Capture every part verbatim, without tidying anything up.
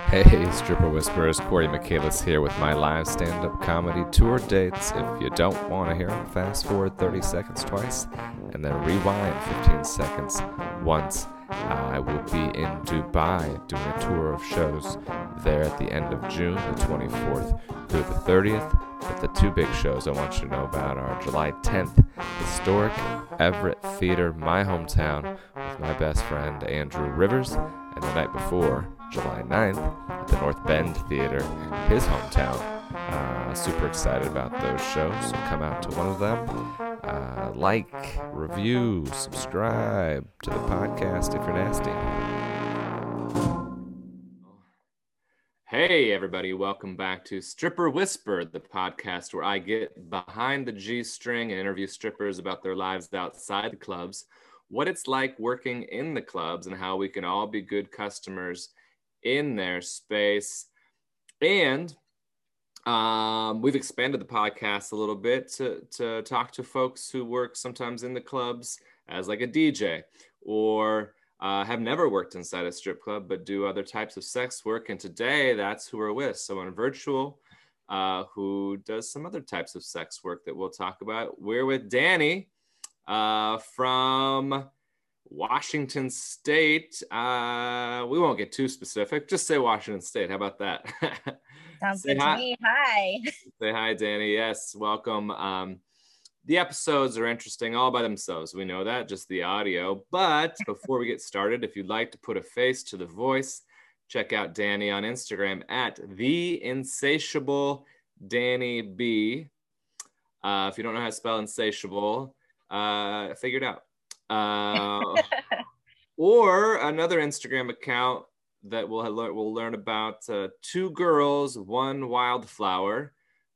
Hey, Stripper Whisperers, Corey Michaelis here with my live stand-up comedy tour dates. If you don't want to hear them, fast forward thirty seconds twice, and then rewind fifteen seconds once. I will be in Dubai doing a tour of shows there at the end of June, the twenty-fourth through the thirtieth. But the two big shows I want you to know about are July tenth, historic Everett Theater, my hometown, with my best friend Andrew Rivers, and the night before, July ninth, at the North Bend Theater, his hometown. Uh, super excited about those shows, so come out to one of them. Uh, like, review, subscribe to the podcast if you're nasty. Hey everybody, welcome back to Stripper Whisper, the podcast where I get behind the G-string and interview strippers about their lives outside the clubs, what it's like working in the clubs, and how we can all be good customers in their space. And um, we've expanded the podcast a little bit to, to talk to folks who work sometimes in the clubs as like a D J, or uh, have never worked inside a strip club, but do other types of sex work. And today that's who we're with. Someone virtual uh, who does some other types of sex work that we'll talk about. We're with Danny uh, from Washington State. Uh, we won't get too specific. Just say Washington State. How about that? Sounds good hi. to me. Hi. Say hi, Danny. Yes, welcome. Um, the episodes are interesting all by themselves. We know that, just the audio. But before we get started, if you'd like to put a face to the voice, check out Danny on Instagram at the insatiable Danny B. Uh, if you don't know how to spell insatiable, uh, figure it out. Uh, or another Instagram account that we'll learn, we'll learn about, uh, Two Girls, One Wildflower,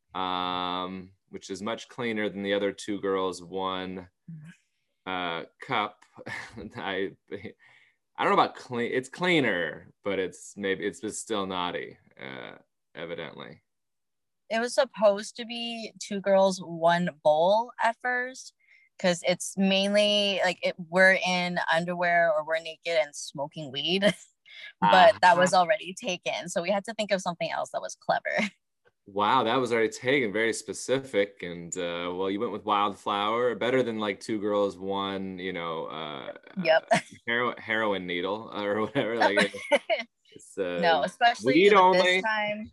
um, which is much cleaner than the other Two Girls, One uh, Cup. I I don't know about clean. It's cleaner, but it's maybe it's just still naughty, uh, evidently. It was supposed to be Two Girls, One Bowl at first, because it's mainly like it, we're in underwear or we're naked and smoking weed, but uh, that was already taken. So we had to think of something else that was clever. Wow, that was already taken, very specific. And uh, well, you went with Wildflower, better than like Two Girls, One, you know, uh, yep. uh, hero- heroin needle or whatever. Like it's, uh, no, especially weed only. This time.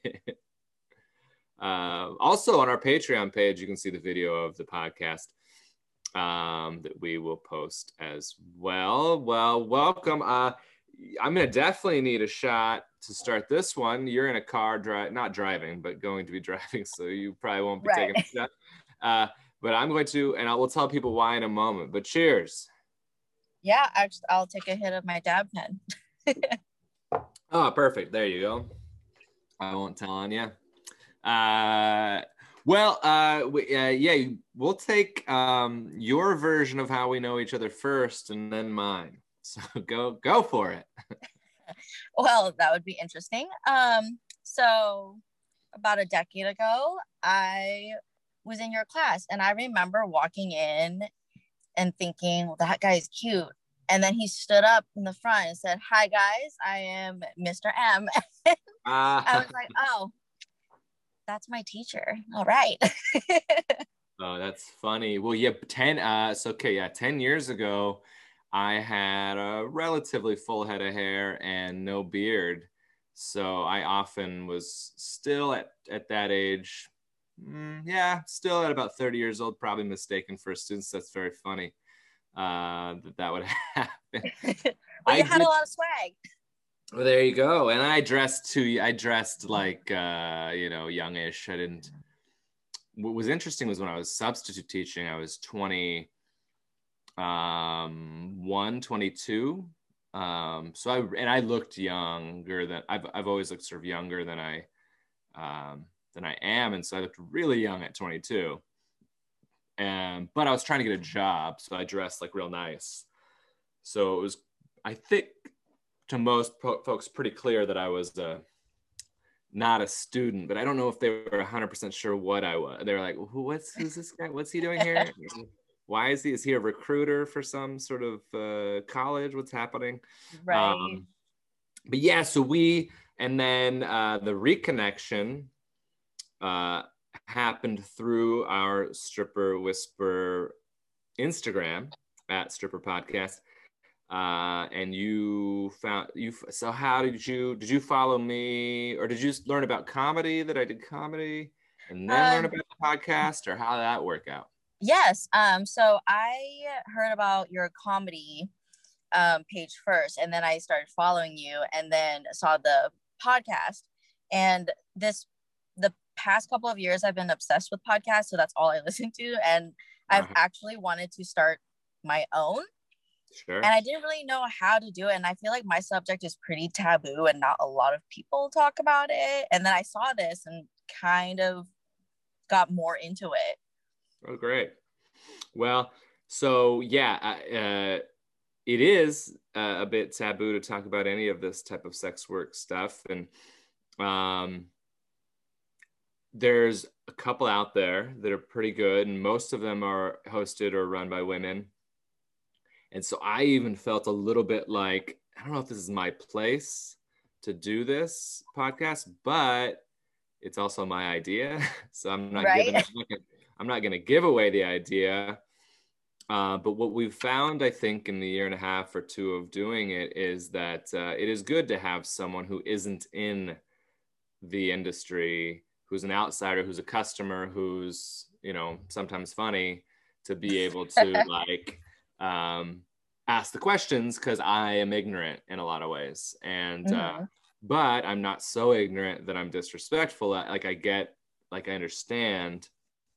uh, also on our Patreon page, you can see the video of the podcast um, that we will post as well. Well, welcome. Uh, I'm going to definitely need a shot to start this one. You're in a car, dri- not driving, but going to be driving, so you probably won't be right. taking a shot. Uh, but I'm going to, and I will tell people why in a moment. But cheers. Yeah, actually, I'll take a hit of my dab pen. Oh, perfect. There you go. I won't tell on you. Uh, well, uh, we, uh, yeah, we'll take um, your version of how we know each other first, and then mine. So go go for it. Well, that would be interesting. Um, so about a decade ago, I was in your class, and I remember walking in and thinking, well, that guy's cute. And then he stood up in the front and said, "Hi, guys, I am Mister M." uh. I was like, oh, that's my teacher. All right. Oh, that's funny. Well, yeah, ten. Uh, so okay, yeah, ten years ago, I had a relatively full head of hair and no beard. So I often was still at, at that age. Mm, yeah, still at about thirty years old, probably mistaken for a student. So that's very funny uh, that that would happen. But I you had did, a lot of swag. Well, there you go. And I dressed too, I dressed like, uh, you know, youngish. I didn't, what was interesting was when I was substitute teaching, I was twenty, um one twenty-two, um so I and I looked younger than I've I've always looked sort of younger than I um than I am, and so I looked really young at twenty-two, and but I was trying to get a job, so I dressed like real nice. So it was, I think, to most po- folks pretty clear that I was uh not a student, but I don't know if they were one hundred percent sure what I was. They were like, Who, what's who's this guy, what's he doing here? Why is he, is he a recruiter for some sort of uh, college? What's happening? Right. Um, but yeah, so we, And then uh, the reconnection uh, happened through our Stripper Whisper Instagram at Stripper Podcast. Uh, and you found you. So how did you did you follow me, or did you learn about comedy that I did comedy, and then learn Um, about the podcast, or how did that work out? yes. Um, so I heard about your comedy um, page first, and then I started following you, and then saw the podcast. And this, the past couple of years, I've been obsessed with podcasts, so that's all I listen to. And I've Uh-huh. actually wanted to start my own. Sure. And I didn't really know how to do it. And I feel like my subject is pretty taboo and not a lot of people talk about it. And then I saw this and kind of got more into it. Oh, great. Well, so yeah, uh, it is uh, a bit taboo to talk about any of this type of sex work stuff. And um, there's a couple out there that are pretty good, and most of them are hosted or run by women. And so I even felt a little bit like, I don't know if this is my place to do this podcast, but it's also my idea. So I'm not Right? giving, I'm not going to give away the idea. Uh, but what we've found, I think, in the year and a half or two of doing it is that uh, it is good to have someone who isn't in the industry, who's an outsider, who's a customer, who's, you know, sometimes funny, to be able to like um, ask the questions, because I am ignorant in a lot of ways. And, mm-hmm. uh, but I'm not so ignorant that I'm disrespectful. Like I get, like I understand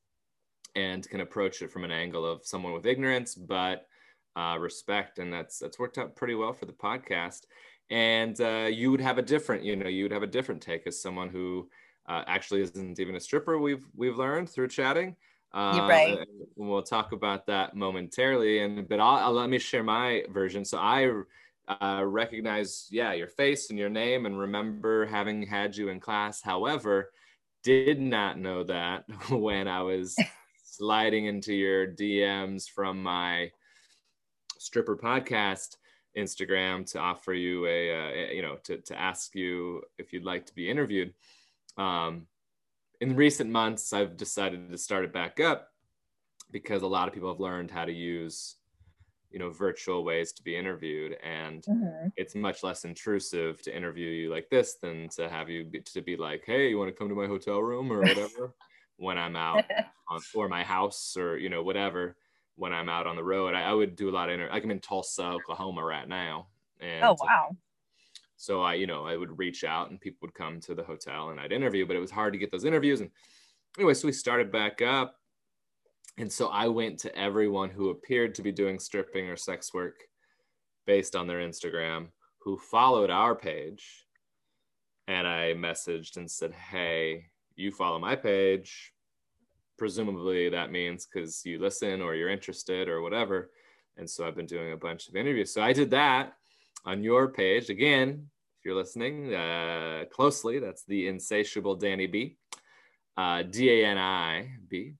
and can approach it from an angle of someone with ignorance, but uh, respect. And that's, that's worked out pretty well for the podcast. And uh, you would have a different, you know, you would have a different take as someone who uh, actually isn't even a stripper. We've, we've learned through chatting. Um, You're right. We'll talk about that momentarily. And, but I'll, I'll let me share my version. So I uh, recognize, yeah, your face and your name and remember having had you in class. However, did not know that when I was sliding into your D Ms from my Stripper Podcast Instagram to offer you a, uh, you know, to, to ask you if you'd like to be interviewed. Um, in recent months, I've decided to start it back up because a lot of people have learned how to use, you know, virtual ways to be interviewed. And mm-hmm. it's much less intrusive to interview you like this than to have you be, to be like, hey, you want to come to my hotel room or whatever when I'm out on, or my house or, you know, whatever. When I'm out on the road, I, I would do a lot of inter- like I'm in Tulsa, Oklahoma right now. And oh, wow. So I, you know, I would reach out and people would come to the hotel and I'd interview, but it was hard to get those interviews. And anyway, so we started back up. And so I went to everyone who appeared to be doing stripping or sex work based on their Instagram, who followed our page. And I messaged and said, hey, you follow my page. Presumably that means because you listen or you're interested or whatever. And so I've been doing a bunch of interviews. So I did that on your page. Again, if you're listening uh, closely, that's the Insatiable Danny B, uh, D A N I B.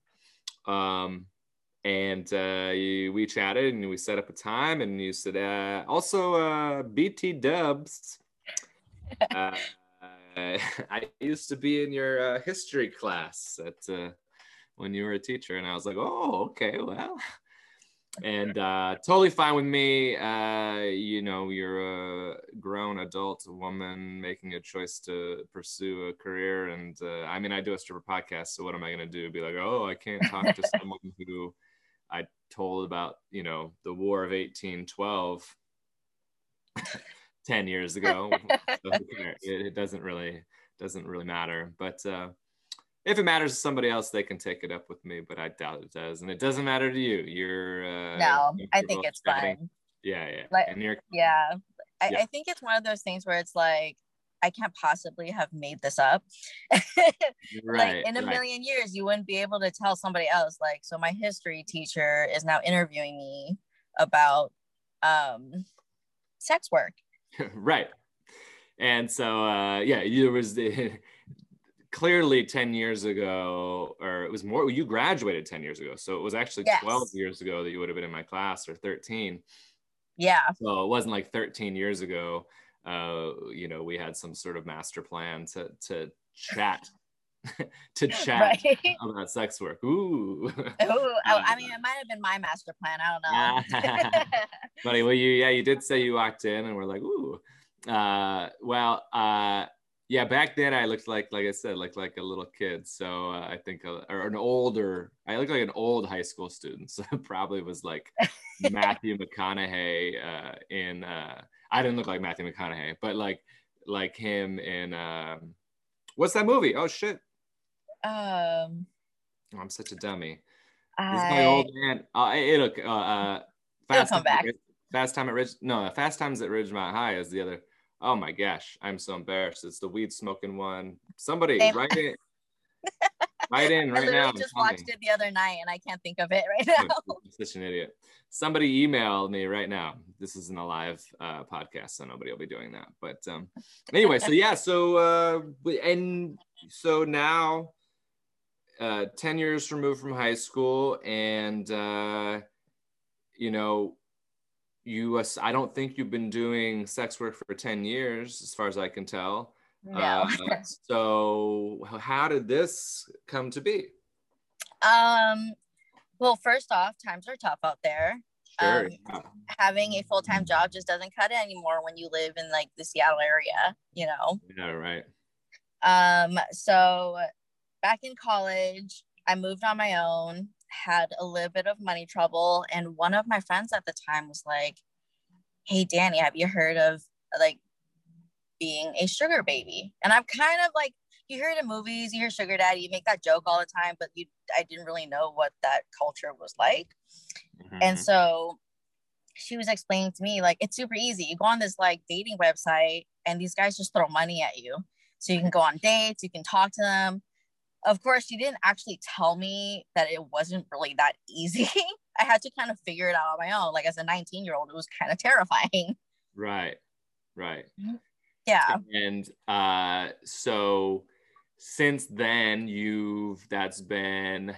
Um, and uh, you, we chatted and we set up a time and you said, uh, also uh, B T Dubs. uh, I used to be in your uh, history class at uh, when you were a teacher. And I was like, oh, okay, well, and uh, totally fine with me. Uh, you know, you're a grown adult woman making a choice to pursue a career. And uh, I mean, I do a stripper podcast. So what am I going to do? Be like, oh, I can't talk to someone who I told about, you know, the War of eighteen twelve ten years ago. So it, it doesn't really, doesn't really matter. But uh, if it matters to somebody else, they can take it up with me, but I doubt it does. And it doesn't matter to you. You're uh, no, I think it's chatting. Fun. Yeah, yeah. Like, and you're, yeah. I, yeah. I think it's one of those things where it's like, I can't possibly have made this up. Right, like in a right. million years, you wouldn't be able to tell somebody else, like, so my history teacher is now interviewing me about um, sex work. Right. And so, uh, yeah, there was the, clearly ten years ago, or it was more, you graduated ten years ago. So it was actually yes. twelve years ago that you would have been in my class, or thirteen. Yeah. So it wasn't like thirteen years ago. uh, you know, we had some sort of master plan to to chat to chat Right. about sex work. Ooh. Ooh, oh, I mean, it might have been my master plan. I don't know. Funny. Well, you, yeah, you did say you walked in and we're like, ooh. Uh, well, uh, yeah, back then I looked like, like I said, looked like a little kid. So uh, I think, uh, or an older, I looked like an old high school student. So it probably was like Matthew McConaughey uh, in, uh, I didn't look like Matthew McConaughey, but like, like him in, um, what's that movie? Oh shit. Um, Oh, I'm such a dummy. This is my I, old man. Uh, it'll, uh, uh, it'll fast come time, back. fast time at Ridge. No, Fast Times at Ridgemont High is the other. Oh my gosh, I'm so embarrassed. It's the weed smoking one. Somebody They, write it. Write in I right literally now. just watched it the other night and I can't think of it right Oh, now. I'm such an idiot. Somebody email me right now. This isn't a live uh, podcast, so nobody will be doing that. But um, anyway, so yeah, so uh, and so now, uh, ten years removed from high school, and uh, you know, you I don't think you've been doing sex work for ten years as far as I can tell. No. Uh, so how did this come to be? Um, well, first off, times are tough out there. Sure. Um, Yeah. having a full-time job just doesn't cut it anymore when you live in like the Seattle area, you know. Yeah, right. Um, so back in college, I moved on my own, had a little bit of money trouble, and one of my friends at the time was like, "Hey, Danny, have you heard of like being a sugar baby?" And I'm kind of like, you hear it in movies, you hear sugar daddy, you make that joke all the time, but you, I didn't really know what that culture was like. Mm-hmm. And so she was explaining to me, like, it's super easy. You go on this like dating website and these guys just throw money at you. So you can go on dates, you can talk to them. Of course, she didn't actually tell me that it wasn't really that easy. I had to kind of figure it out on my own. Like as a nineteen year old, it was kind of terrifying. Right, right. Yeah. And uh, so since then, you've, that's been,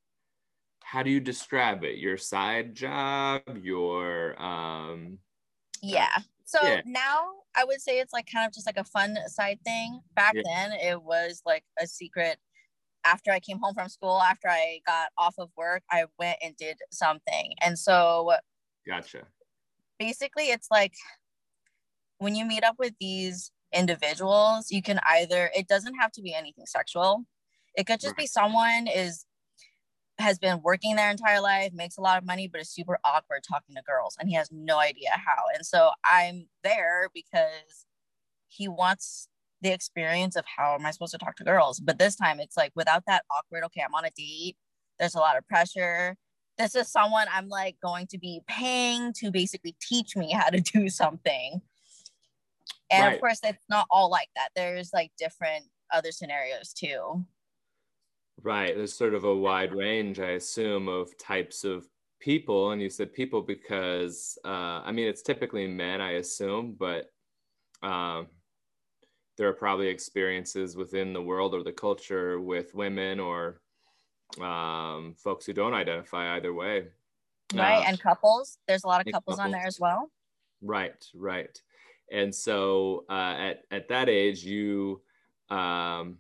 how do you describe it? Your side job, your, um, yeah. Uh, so yeah. now I would say it's like kind of just like a fun side thing. Back yeah. then, it was like a secret. After I came home from school, after I got off of work, I went and did something. And so gotcha. Basically, it's like when you meet up with these individuals, you can either, it doesn't have to be anything sexual. It could just right. be someone is has been working their entire life, makes a lot of money, but is super awkward talking to girls and he has no idea how. And so I'm there because he wants the experience of how am I supposed to talk to girls. But this time it's like without that awkward, okay, I'm on a date, there's a lot of pressure. This is someone I'm like going to be paying to basically teach me how to do something. And right. of course, it's not all like that. There's like different other scenarios too. Right. There's sort of a wide range, I assume, of types of people. And you said people because, uh, I mean, it's typically men, I assume, but um, there are probably experiences within the world or the culture with women or um, folks who don't identify either way. Right. Uh, and couples. There's a lot of couples, couples on there as well. Right. Right. And so uh, at, at that age, you um,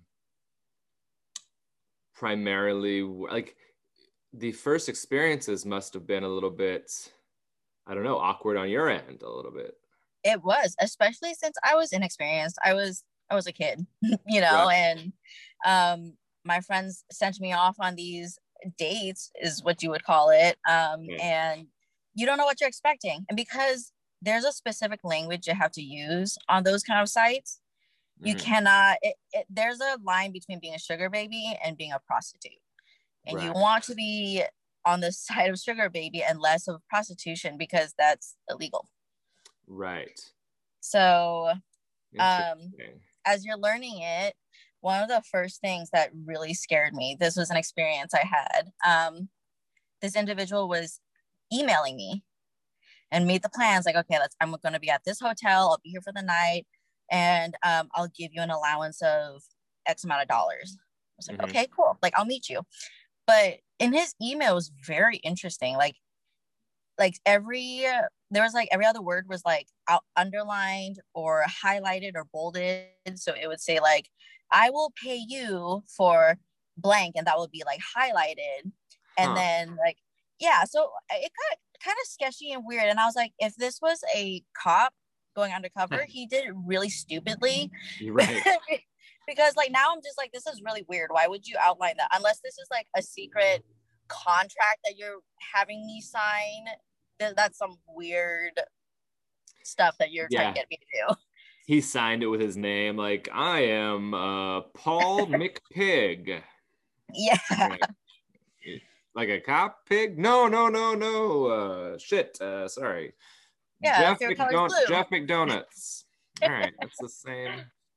primarily, like the first experiences must have been a little bit, I don't know, awkward on your end a little bit. It was, especially since I was inexperienced. I was, I was a kid, you know, right. and um, my friends sent me off on these dates is what you would call it. Um, okay. And you don't know what you're expecting. And because there's a specific language you have to use on those kind of sites, you mm-hmm. cannot, it, it, there's a line between being a sugar baby and being a prostitute. And right. you want to be on the side of sugar baby and less of prostitution because that's illegal. Right. So um, as you're learning it, one of the first things that really scared me, this was an experience I had. Um, this individual was emailing me and made the plans like, okay, let's, I'm going to be at this hotel. I'll be here for the night. And um, I'll give you an allowance of X amount of dollars. I was like, mm-hmm. okay, cool. Like, I'll meet you. But in his email, it was very interesting. Like, like every there was like every other word was like out, underlined or highlighted or bolded. So it would say like, I will pay you for blank, and that would be like highlighted. And Huh. then like, yeah, so it got kind of sketchy and weird. And I was like, if this was a cop going undercover, he did it really stupidly. You're right. Because like now I'm just like, this is really weird. Why would you outline that? Unless this is like a secret contract that you're having me sign. Th- that's some weird stuff that you're trying Yeah. to get me to do. He signed it with his name, like, I am uh, Paul McPig. Yeah. Like, like a cop pig? No, no, no, no. Uh, shit. Uh, sorry. Yeah, Jeff favorite color is McDon- blue. Jeff McDonuts. All right, that's the same.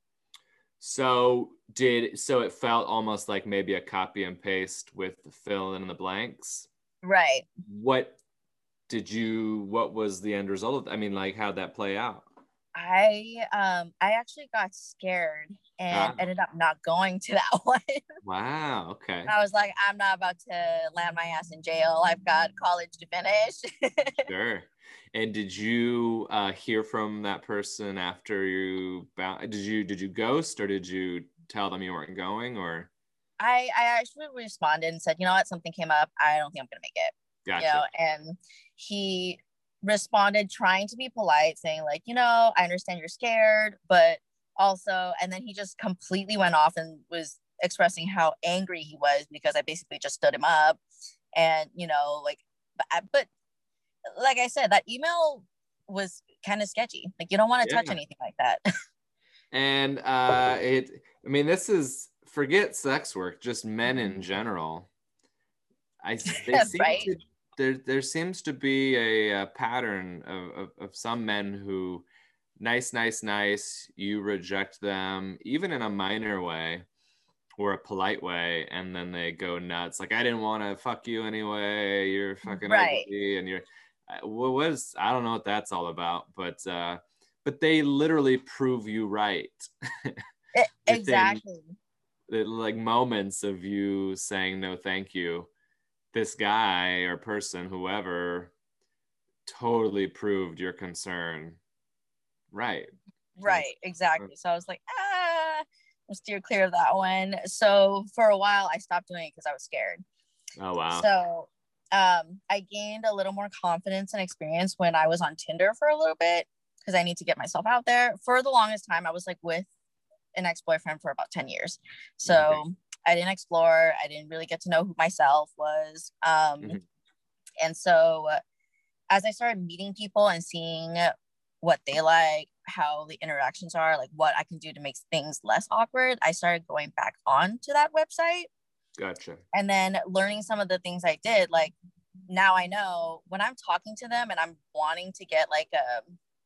So did so it felt almost like maybe a copy and paste with the fill in the blanks. Right. What did you? What was the end result of? I mean, like, how'd that play out? I um I actually got scared and Ah, ended up not going to that one. wow. Okay. I was like, I'm not about to land my ass in jail. I've got college to finish. Sure. And did you uh, hear from that person after you bound? Did you did you ghost or did you tell them you weren't going or? I I actually responded and said, you know what, something came up. I don't think I'm gonna make it. Gotcha. You know, and he responded trying to be polite, saying like, you know, I understand you're scared, but also, and then he just completely went off and was expressing how angry he was because I basically just stood him up, and you know, like, but, but like I said, that email was kind of sketchy. Like, you don't want to touch Yeah. anything like that. And uh, it, I mean, this is forget sex work, just men in general. I they seem Right. to there there seems to be a, a pattern of, of of some men who nice, nice, nice. You reject them even in a minor way or a polite way, and then they go nuts. Like I didn't want to fuck you anyway. You're fucking Right. ugly, and you're what was I don't know what that's all about, but uh, but they literally prove you right. It, Within exactly. the, like moments of you saying no, thank you. This guy or person, whoever, totally proved your concern. Right. Right, exactly. So I was like, ah, I'll steer clear of that one. So for a while, I stopped doing it because I was scared. Oh, wow. So um, I gained a little more confidence and experience when I was on Tinder for a little bit because I need to get myself out there. For the longest time, I was like with an ex-boyfriend for about ten years. So okay. I didn't explore. I didn't really get to know who myself was. Um, mm-hmm. And so as I started meeting people and seeing what they like, how the interactions are, like what I can do to make things less awkward, I started going back on to that website. Gotcha. And then learning some of the things I did, like now I know when I'm talking to them and I'm wanting to get like a,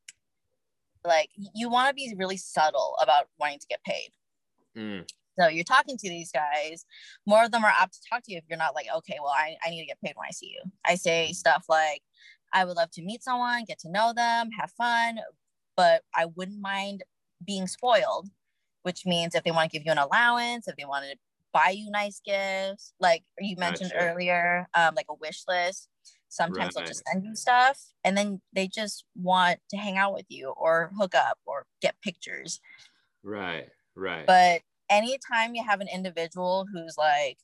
like you want to be really subtle about wanting to get paid. Mm. So you're talking to these guys, more of them are apt to talk to you if you're not like, okay, well, I, I need to get paid when I see you. I say stuff like, I would love to meet someone, get to know them, have fun, but I wouldn't mind being spoiled, which means if they want to give you an allowance, if they want to buy you nice gifts, like you mentioned gotcha. earlier, um, like a wish list. Sometimes right. they'll just send you stuff and then they just want to hang out with you or hook up or get pictures. Right, right. But anytime you have an individual who's like,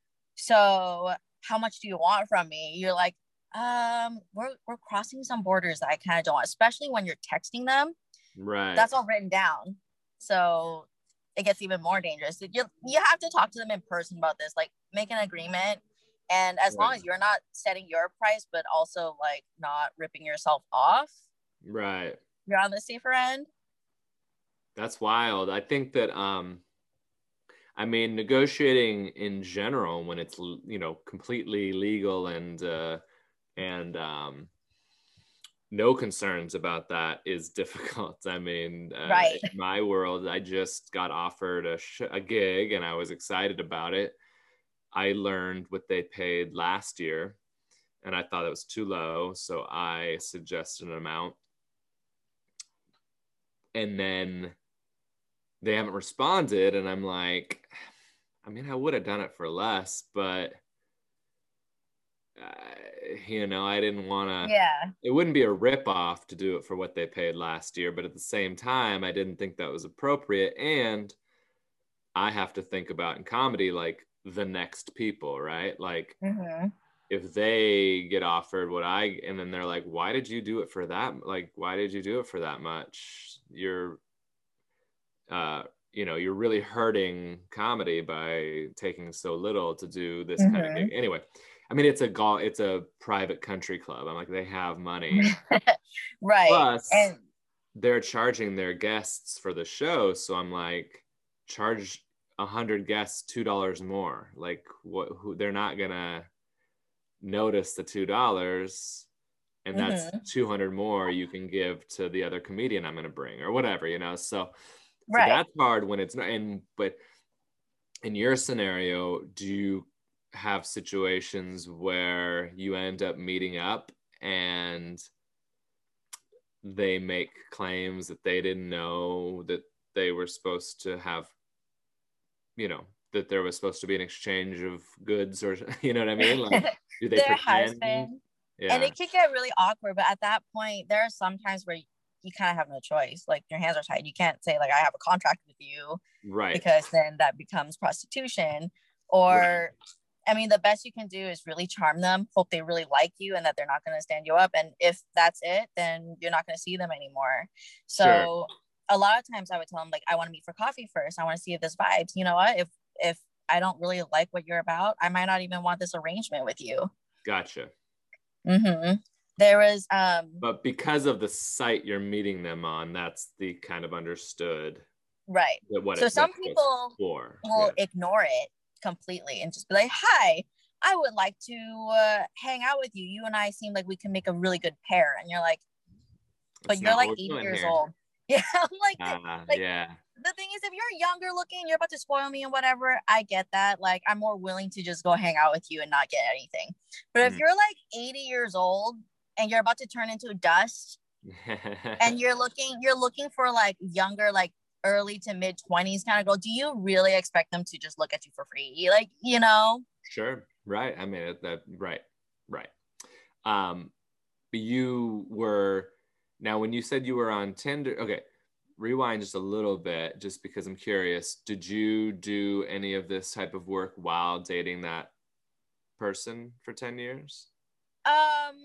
so how much do you want from me? You're like, um, we're, we're crossing some borders that I kind of don't want, especially when you're texting them. Right. That's all written down. So it gets even more dangerous. You, you have to talk to them in person about this, like make an agreement. And as right. long as you're not setting your price, but also like not ripping yourself off. Right. You're on the safer end. That's wild. I think that, um, I mean, negotiating in general, when it's, you know, completely legal and, uh, and, um, no concerns about that is difficult. I mean, uh, right. in my world, I just got offered a, sh- a gig and I was excited about it. I learned what they paid last year and I thought it was too low. So I suggested an amount. And then they haven't responded. And I'm like, I mean, I would have done it for less, but uh, you know, I didn't want to, Yeah. it wouldn't be a rip off to do it for what they paid last year. But at the same time, I didn't think that was appropriate. And I have to think about in comedy, like the next people, right? Like Mm-hmm. if they get offered what I, and then they're like, why did you do it for that? Like, why did you do it for that much? You're, uh, you know, you're really hurting comedy by taking so little to do this kind of Mm-hmm. gig. Anyway, I mean, it's a golf, it's a private country club. I'm like, they have money. Right. Plus, And they're charging their guests for the show. So I'm like, charge a hundred guests two dollars more. Like, what? Who? They're not gonna notice the two dollars, and that's mm-hmm. two hundred more you can give to the other comedian I'm gonna bring, or whatever, you know. So, so Right. that's hard when it's not. And but in your scenario, do you have situations where you end up meeting up and they make claims that they didn't know that they were supposed to have, you know, that there was supposed to be an exchange of goods, or you know what I mean? Like, do they There has pretend? been, and Yeah, it could get really awkward, but at that point there are some times where you, you kind of have no choice. Like your hands are tied. You can't say like I have a contract with you, right, because then that becomes prostitution. right, Or I mean, the best you can do is really charm them, hope they really like you and that they're not going to stand you up. And if that's it, then you're not going to see them anymore. sure, So a lot of times I would tell them, like, I want to meet for coffee first. I want to see if this vibes. You know what? If if I don't really like what you're about, I might not even want this arrangement with you. gotcha. Mm-hmm. There was um But because of the site you're meeting them on, that's the kind of understood right. that what So it some that's what it's people for. will Yeah, ignore it completely and just be like, "Hi, I would like to uh, hang out with you. You and I seem like we can make a really good pair." And you're like, "But that's you're not like what we're eighty doing years here. old." Yeah, I'm like, Uh, like yeah, the thing is, if you're younger looking, you're about to spoil me and whatever. I get that. Like, I'm more willing to just go hang out with you and not get anything. But if mm. you're like eighty years old and you're about to turn into dust, and you're looking, you're looking for like younger, like early to mid twenties kind of girl, do you really expect them to just look at you for free? Like, you know? Sure, right. I mean, that right, right. Um, but you were now when you said you were on Tinder. Okay, rewind just a little bit, just because I'm curious. Did you do any of this type of work while dating that person for ten years? Um,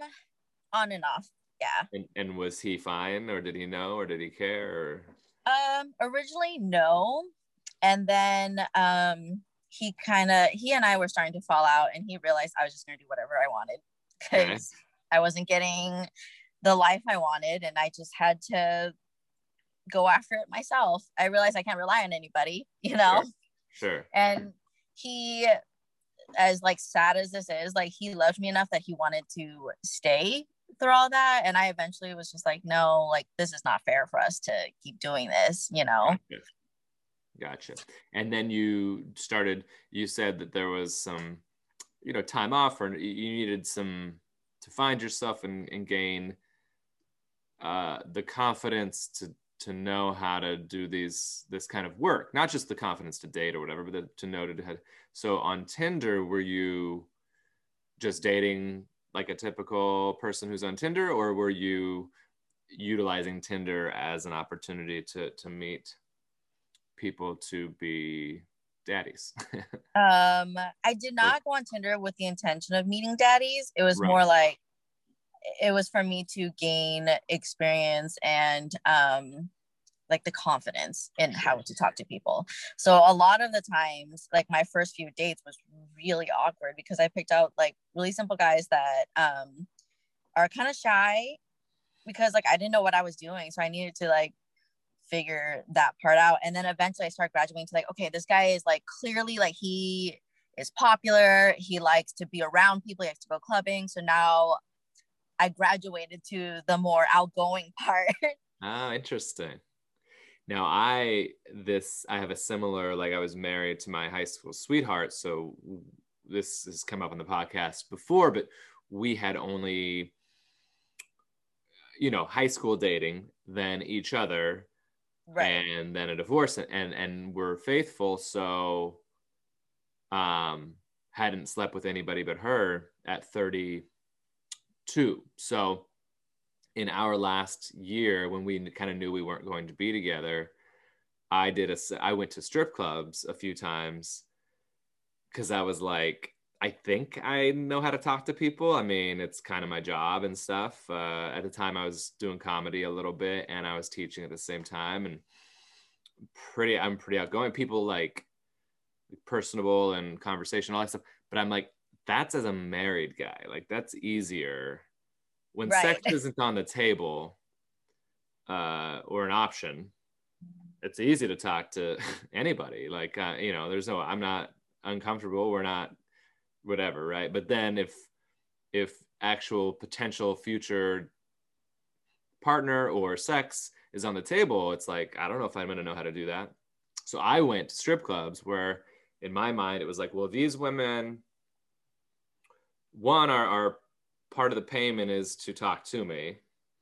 on and off. Yeah. And and was he fine, or did he know, or did he care? Or Um, originally no. And then um he kind of he and I were starting to fall out, and he realized I was just gonna do whatever I wanted okay, because I wasn't getting the life I wanted, and I just had to go after it myself. I realized I can't rely on anybody, you know? sure, sure. And he, as like sad as this is, like he loved me enough that he wanted to stay through all that. And I eventually was just like, no, like this is not fair for us to keep doing this, you know? Gotcha. Gotcha. And then you started. You said that there was some, you know, time off, or you needed some to find yourself and, and gain uh, the confidence to to know how to do these this kind of work, not just the confidence to date or whatever, but the, to know to have. So on Tinder, were you just dating like a typical person who's on Tinder, or were you utilizing Tinder as an opportunity to to meet people to be daddies? Um, I did Or, not go on Tinder with the intention of meeting daddies. It was right. more like it was for me to gain experience and um like the confidence in how to talk to people. So a lot of the times, like my first few dates was really awkward because I picked out like really simple guys that um are kind of shy because like I didn't know what I was doing. So I needed to like figure that part out. And then eventually I started graduating to like, okay, this guy is like clearly like he is popular. He likes to be around people. He likes to go clubbing. So now I graduated to the more outgoing part. Oh, interesting. Now I this I have a similar, like I was married to my high school sweetheart, so this has come up on the podcast before, but we had only, you know, high school dating, then each other, Right. and then a divorce, and and we're faithful, so um hadn't slept with anybody but her at thirty-two. So in our last year, when we kind of knew we weren't going to be together, I did a, I went to strip clubs a few times because I was like, I think I know how to talk to people. I mean, it's kind of my job and stuff. Uh, at the time I was doing comedy a little bit and I was teaching at the same time, and pretty, I'm pretty outgoing. People like personable and conversational, all that stuff. But I'm like, that's as a married guy, like that's easier when Right. sex isn't on the table uh, or an option. It's easy to talk to anybody. Like, uh, you know, there's no, I'm not uncomfortable. We're not whatever. Right. But then if, if actual potential future partner or sex is on the table, it's like, I don't know if I'm going to know how to do that. So I went to strip clubs where in my mind, it was like, well, these women, one, are, are part of the payment is to talk to me.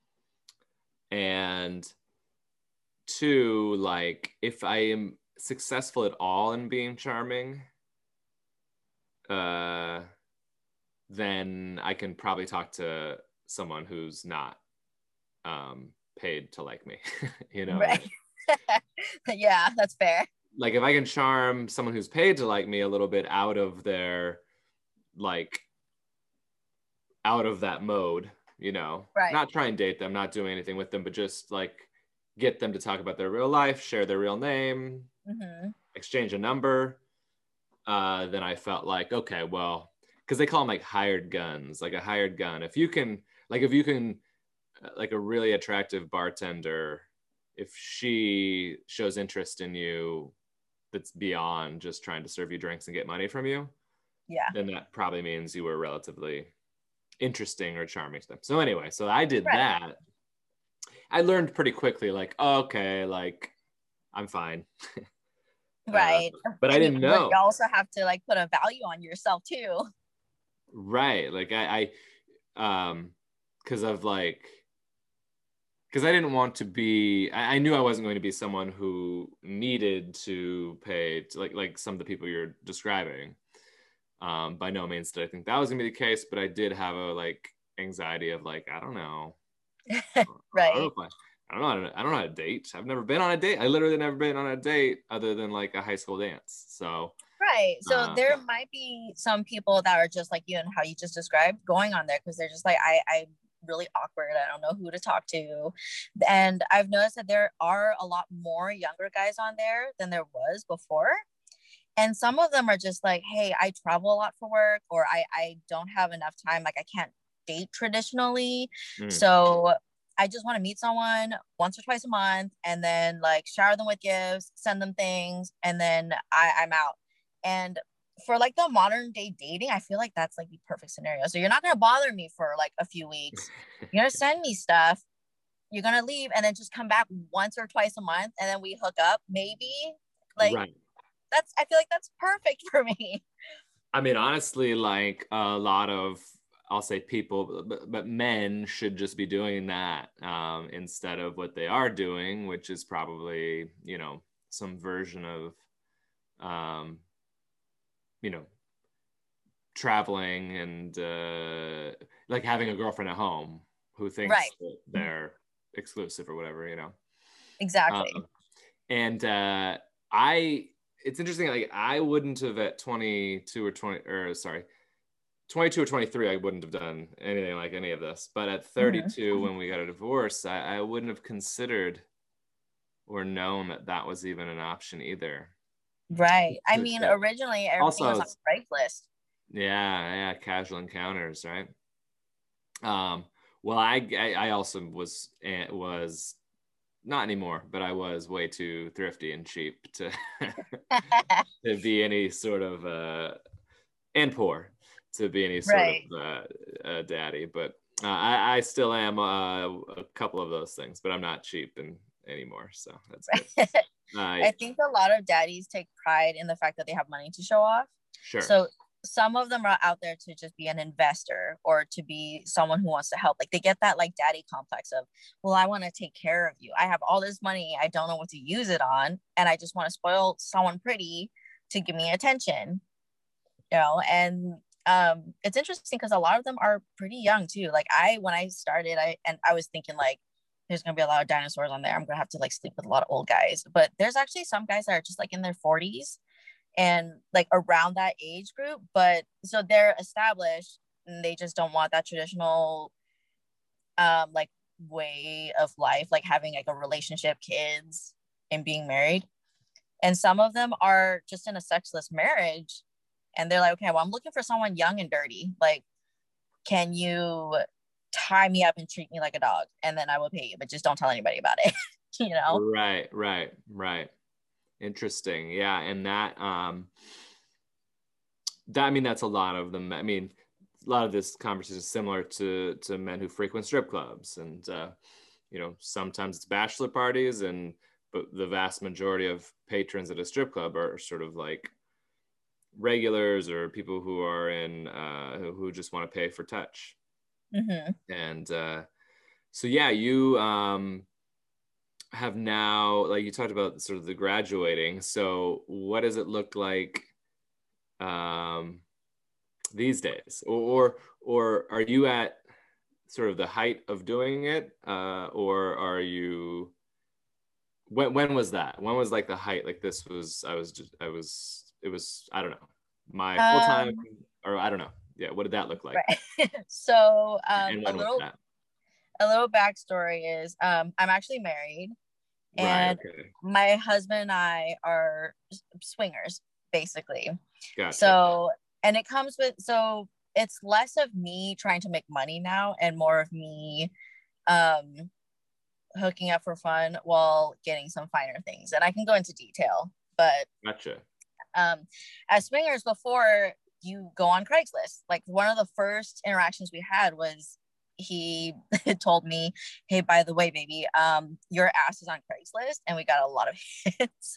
And two, like, if I am successful at all in being charming, uh, then I can probably talk to someone who's not um, paid to like me, you know? Right. Yeah, that's fair. Like, if I can charm someone who's paid to like me a little bit out of their, like, out of that mode, you know, right. Not try and date them, not doing anything with them, but just like get them to talk about their real life, share their real name, mm-hmm. exchange a number. Uh, then I felt like, okay, well, because they call them like hired guns, like a hired gun. If you can, like, if you can, like a really attractive bartender, if she shows interest in you, that's beyond just trying to serve you drinks and get money from you, yeah, then that probably means you were relatively interesting or charming to them. So anyway, so I did right. that. I learned pretty quickly, like, oh, okay, like I'm fine. Right. Uh, but and I didn't you, know. You also have to like put a value on yourself too. Right. Like I, I um, because of like, because I didn't want to be, I, I knew I wasn't going to be someone who needed to pay to, like, like some of the people you're describing. Um, by no means did I think that was gonna be the case, but I did have a like anxiety of like, I don't know. Right. I don't know, if I, I don't know how to, I don't know how to date. I've never been on a date. I literally never been on a date other than like a high school dance. So right. So uh, there might be some people that are just like you and how you just described going on there because they're just like, I, I'm really awkward. I don't know who to talk to. And I've noticed that there are a lot more younger guys on there than there was before. And some of them are just like, hey, I travel a lot for work, or I, I don't have enough time. Like I can't date traditionally. Mm. So I just want to meet someone once or twice a month and then like shower them with gifts, send them things, and then I, I'm out. And for like the modern day dating, I feel like that's like the perfect scenario. So you're not going to bother me for like a few weeks. You're going to send me stuff. You're going to leave and then just come back once or twice a month. And then we hook up maybe like, right. That's, I feel like that's perfect for me. I mean, honestly, like a lot of, I'll say people, but, but men should just be doing that um, instead of what they are doing, which is probably, you know, some version of, um, you know, traveling and uh, like having a girlfriend at home who thinks right. that they're exclusive or whatever, you know. Exactly. Um, and uh, I, it's interesting. Like I wouldn't have at twenty-two or twenty, or sorry, twenty-two or twenty-three, I wouldn't have done anything like any of this. But at thirty-two, mm-hmm. when we got a divorce, I, I wouldn't have considered or known that that was even an option either. Right. I mean, originally everything also, was on Craigslist. Yeah, yeah, casual encounters, right? Um. Well, I, I, I also was was. Not anymore, but I was way too thrifty and cheap to to be any sort of uh, and poor to be any sort right. of uh, uh, daddy. But uh, I, I still am uh, a couple of those things, but I'm not cheap and anymore. So that's good. uh, I think a lot of daddies take pride in the fact that they have money to show off. Sure. So some of them are out there to just be an investor or to be someone who wants to help. Like they get that like daddy complex of, well, I want to take care of you. I have all this money. I don't know what to use it on. And I just want to spoil someone pretty to give me attention, you know? And um it's interesting because a lot of them are pretty young too. Like I when I started, I and I was thinking like there's gonna be a lot of dinosaurs on there. I'm gonna have to like sleep with a lot of old guys. But there's actually some guys that are just like in their forties and like around that age group. But so they're established and they just don't want that traditional um like way of life, like having like a relationship, kids, and being married. And some of them are just in a sexless marriage and they're like, okay, well, I'm looking for someone young and dirty. Like, can you tie me up and treat me like a dog? And then I will pay you, but just don't tell anybody about it. You know? Right, right, right. Interesting. Yeah. And that, um, that, I mean, that's a lot of them. I mean, a lot of this conversation is similar to, to men who frequent strip clubs. And, uh, you know, sometimes it's bachelor parties and, but the vast majority of patrons at a strip club are sort of like regulars or people who are in, uh, who just want to pay for touch. Mm-hmm. And, uh, so yeah, you, um, have now, like you talked about sort of the graduating. So what does it look like um, these days? Or, or are you at sort of the height of doing it? Uh, or are you, when, when was that? When was like the height? Like this was, I was just, I was, it was, I don't know, my full time, Um, or I don't know. Yeah. What did that look like? right. So um, And a when was little that? a little backstory is um, I'm actually married, Right. and Okay. my husband and I are swingers, basically. Gotcha. So, and it comes with, so it's less of me trying to make money now and more of me um, hooking up for fun while getting some finer things. And I can go into detail, but Gotcha. um, as swingers before, you go on Craigslist. Like one of the first interactions we had was he told me, hey, by the way, baby, um, your ass is on Craigslist. And we got a lot of hits.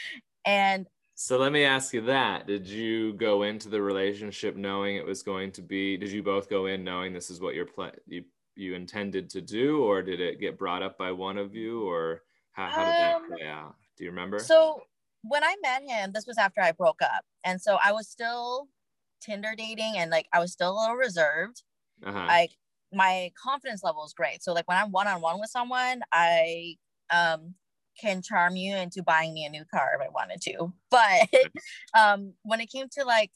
And So let me ask you that. Did you go into the relationship knowing it was going to be, did you both go in knowing this is what you're pla- you you intended to do, or did it get brought up by one of you, or how, how did that um, play out? Do you remember? so when I met him, this was after I broke up. And so I was still Tinder dating and like I was still a little reserved. Uh-huh. I my confidence level is great. So like when I'm one on one with someone, I um can charm you into buying me a new car if I wanted to. But um when it came to like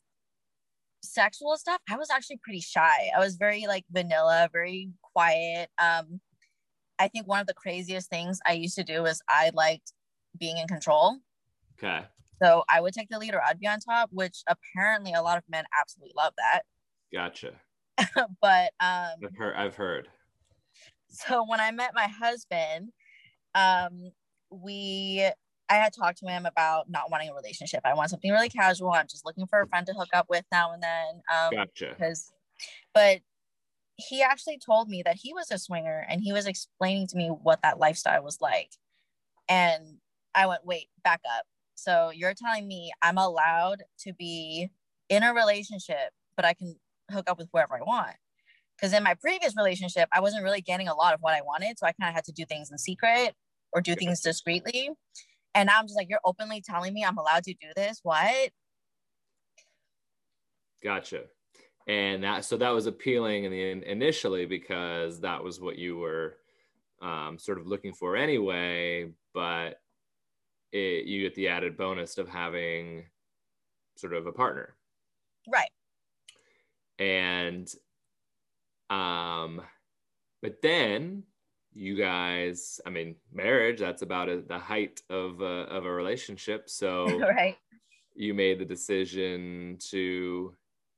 sexual stuff, I was actually pretty shy. I was very like vanilla, very quiet. Um I think one of the craziest things I used to do is I liked being in control. Okay. So I would take the lead or I'd be on top, which apparently a lot of men absolutely love that. Gotcha. But um I've heard, I've heard. so when I met my husband, um we I had talked to him about not wanting a relationship. I want something really casual. I'm just looking for a friend to hook up with now and then. Um Gotcha. because but he actually told me that he was a swinger and he was explaining to me what that lifestyle was like. And I went, wait, back up. So you're telling me I'm allowed to be in a relationship, but I can hook up with whoever I want? Because in my previous relationship, I wasn't really getting a lot of what I wanted. So I kind of had to do things in secret or do things discreetly. And now I'm just like, you're openly telling me I'm allowed to do this? What? Gotcha. And that, so that was appealing in the initially because that was what you were um, sort of looking for anyway, but it, you get the added bonus of having sort of a partner. Right. And, um, but then you guys, I mean, marriage, that's about a, the height of a, of a relationship. So Right. you made the decision to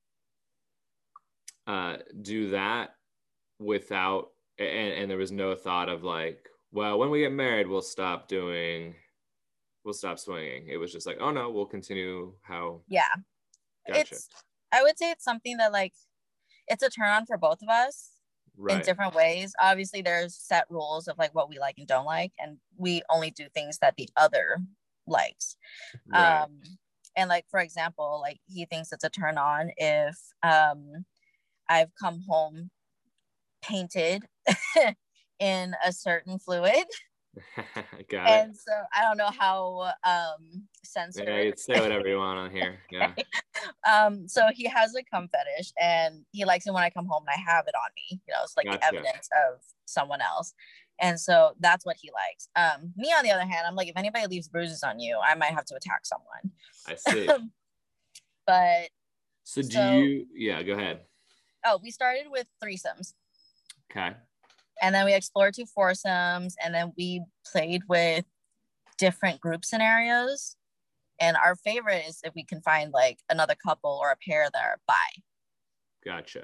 uh, do that without, and, and there was no thought of like, well, when we get married, we'll stop doing, we'll stop swinging. It was just like, oh no, we'll continue how. Yeah. Gotcha. It's, I would say it's something that like, it's a turn on for both of us in Right. different ways. Obviously, there's set rules of like what we like and don't like, and we only do things that the other likes. Right. Um, and like for example, like he thinks it's a turn on if um, I've come home painted in a certain fluid. Got it. And so I don't know how um censored. Yeah, you say whatever you want on here. Yeah. um, so he has a cum fetish, and he likes it when I come home and I have it on me. You know, it's like Gotcha. the evidence of someone else. And so that's what he likes. Um, me on the other hand, I'm like, if anybody leaves bruises on you, I might have to attack someone. I see. But So do so, you, yeah, go ahead. oh, we started with threesomes. Okay. And then we explored two foursomes, and then we played with different group scenarios. And our favorite is if we can find like another couple or a pair that are bi. Gotcha.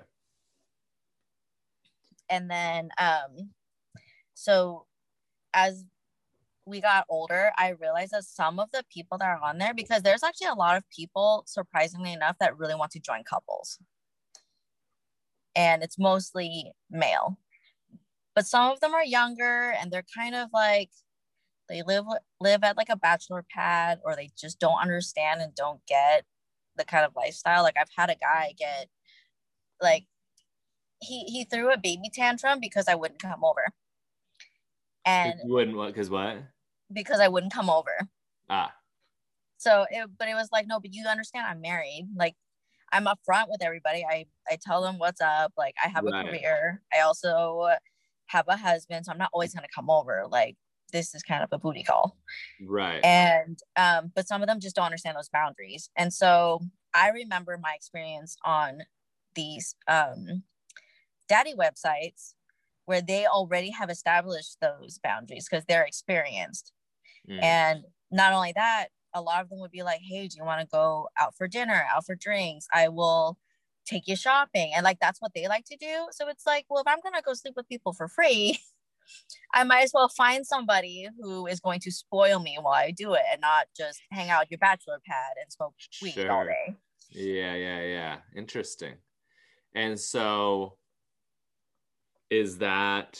And then, um, so as we got older, I realized that some of the people that are on there, because there's actually a lot of people, surprisingly enough, that really want to join couples. And it's mostly male. But some of them are younger, and they're kind of like, they live live at like a bachelor pad, or they just don't understand and don't get the kind of lifestyle. Like I've had a guy get like he he threw a baby tantrum because I wouldn't come over. And you wouldn't what? Because what? Because I wouldn't come over. Ah. So it, but it was like, no, but you understand I'm married. Like I'm upfront with everybody. I I tell them what's up. Like I have right. a career. I also have a husband, so I'm not always gonna come over. Like this is kind of a booty call. Right. And um, but some of them just don't understand those boundaries. And so I remember my experience on these um daddy websites where they already have established those boundaries because they're experienced. Mm. And not only that, a lot of them would be like, hey, do you want to go out for dinner, out for drinks? I will take you shopping. And like, that's what they like to do. So it's like, well, if I'm going to go sleep with people for free, I might as well find somebody who is going to spoil me while I do it and not just hang out at your bachelor pad and smoke weed sure. all day. Yeah, yeah, yeah. Interesting. And so is that,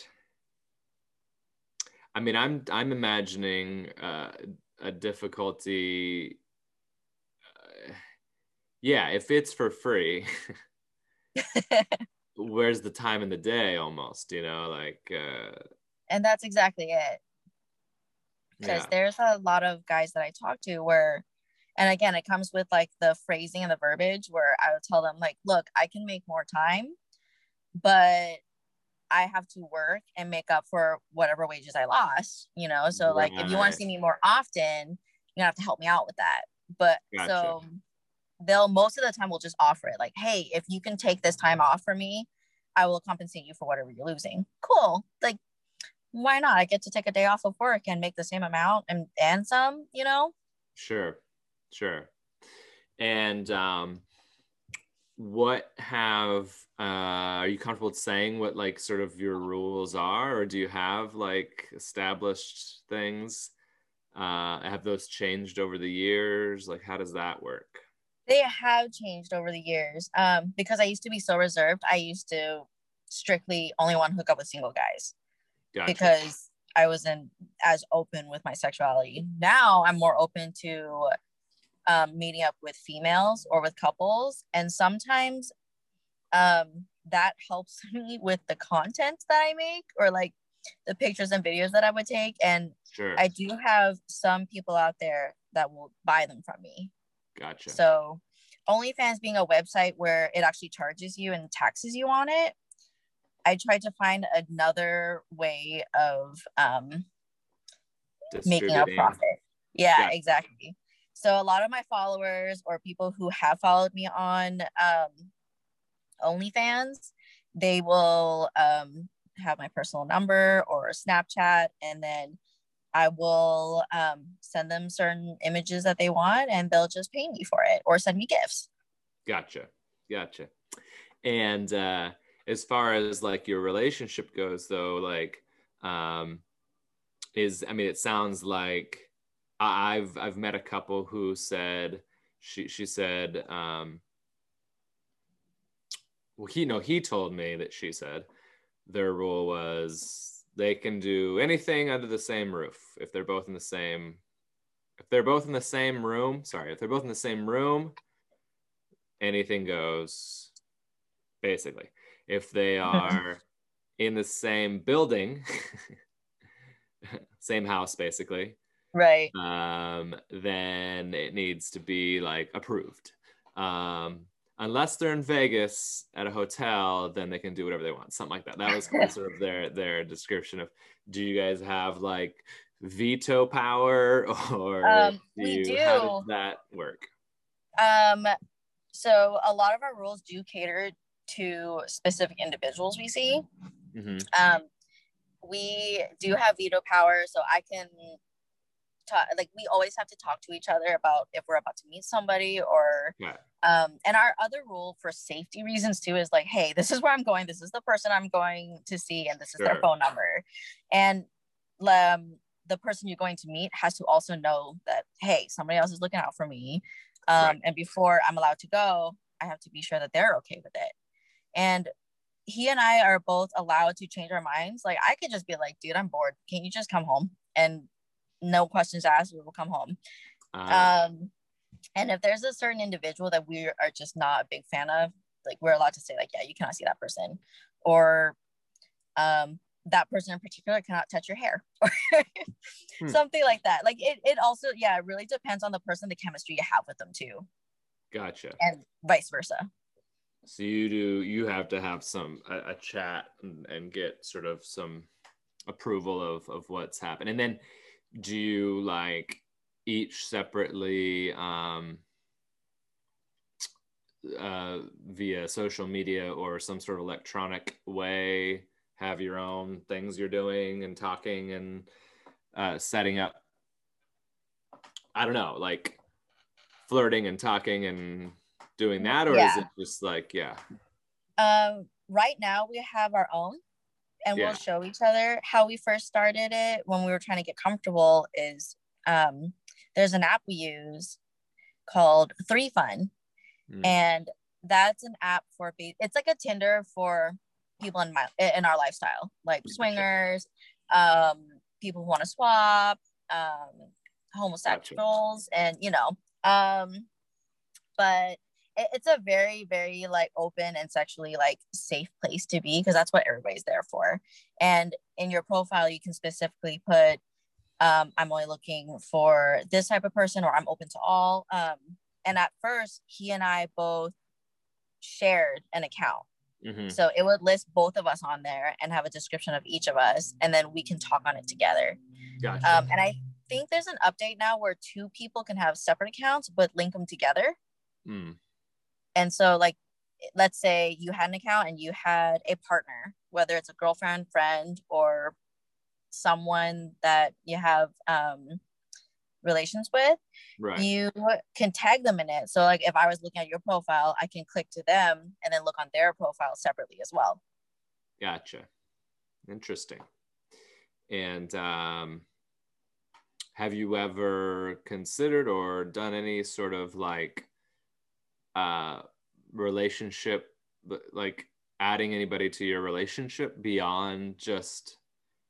I mean, I'm, I'm imagining uh, a difficulty. Uh, yeah. If it's for free, where's the time in the day almost, you know, like, uh, and that's exactly it. Because yeah. there's a lot of guys that I talk to where, and again, it comes with like the phrasing and the verbiage where I would tell them like, look, I can make more time, but I have to work and make up for whatever wages I lost, you know? So like, right. if you want to see me more often, you have to help me out with that. But gotcha. So they'll, most of the time will just offer it like, hey, if you can take this time off for me, I will compensate you for whatever you're losing. Cool. Like, why not? I get to take a day off of work and make the same amount and, and some, you know? Sure. Sure. And, um, what have, uh, are you comfortable saying what like sort of your rules are, or do you have like established things? Uh, have those changed over the years? Like, how does that work? They have changed over the years. Um, because I used to be so reserved. I used to strictly only want to hook up with single guys. Gotcha. Because I wasn't as open with my sexuality. Now I'm more open to um, meeting up with females or with couples. And sometimes um, that helps me with the content that I make or like the pictures and videos that I would take. And sure. I do have some people out there that will buy them from me. Gotcha. So OnlyFans being a website where it actually charges you and taxes you on it, I tried to find another way of um, making a profit. Yeah, yeah, exactly. So a lot of my followers or people who have followed me on um, OnlyFans, they will um, have my personal number or Snapchat, and then I will um, send them certain images that they want, and they'll just pay me for it or send me gifts. Gotcha. Gotcha. And uh, as far as like your relationship goes, though, like, um, is, I mean, it sounds like I've, I've met a couple who said, she, she said, um, well, he, no, he told me that she said their rule was they can do anything under the same roof. If they're both in the same, if they're both in the same room, sorry, if they're both in the same room, anything goes, basically. If they are in the same building, same house basically, Right. um, then it needs to be like approved. Um, unless they're in Vegas at a hotel, then they can do whatever they want, something like that. That was kind of sort of their their description of, do you guys have like veto power, or Um, do we you, do. how does that work? Um, so a lot of our rules do cater to specific individuals we see. Mm-hmm. Um, we do have veto power, so I can talk, like we always have to talk to each other about if we're about to meet somebody, or Yeah. um, and our other rule for safety reasons too is like, hey, this is where I'm going, this is the person I'm going to see, and this is Sure. their phone number. And um, the person you're going to meet has to also know that, hey, somebody else is looking out for me. Um, Right. And before I'm allowed to go, I have to be sure that they're okay with it. And he and I are both allowed to change our minds. Like, I could just be like, dude, I'm bored. Can't you just come home? And no questions asked, we will come home. Uh, um, and if there's a certain individual that we are just not a big fan of, like, we're allowed to say like, yeah, you cannot see that person, or um, that person in particular cannot touch your hair, or hmm. something like that. Like it, it also, yeah, it really depends on the person, the chemistry you have with them too. Gotcha. And vice versa. So you do, you have to have some, a, a chat and, and get sort of some approval of, of what's happened. And then do you like each separately um, uh, via social media or some sort of electronic way have your own things you're doing and talking and uh, setting up, I don't know, like flirting and talking and doing that, or yeah. is it just like, yeah? Um, right now we have our own, and yeah. we'll show each other. How we first started it when we were trying to get comfortable is um, there's an app we use called Three Fun, mm. and that's an app for, it's like a Tinder for people in my in our lifestyle, like swingers, um, people who want to swap, um, homosexuals, gotcha. And you know, um, but it, it's a very, very like open and sexually like safe place to be, because that's what everybody's there for. And in your profile, you can specifically put, um, I'm only looking for this type of person, or I'm open to all. Um, and at first, he and I both shared an account. Mm-hmm. So it would list both of us on there and have a description of each of us, and then we can talk on it together. Gotcha. Um, and I think there's an update now where two people can have separate accounts but link them together. Mm. And so, like, let's say you had an account and you had a partner, whether it's a girlfriend, friend, or someone that you have um, relations with, right. You can tag them in it. So like if I was looking at your profile, I can click to them and then look on their profile separately as well. Gotcha. Interesting. And um, have you ever considered or done any sort of like uh, relationship, like adding anybody to your relationship beyond just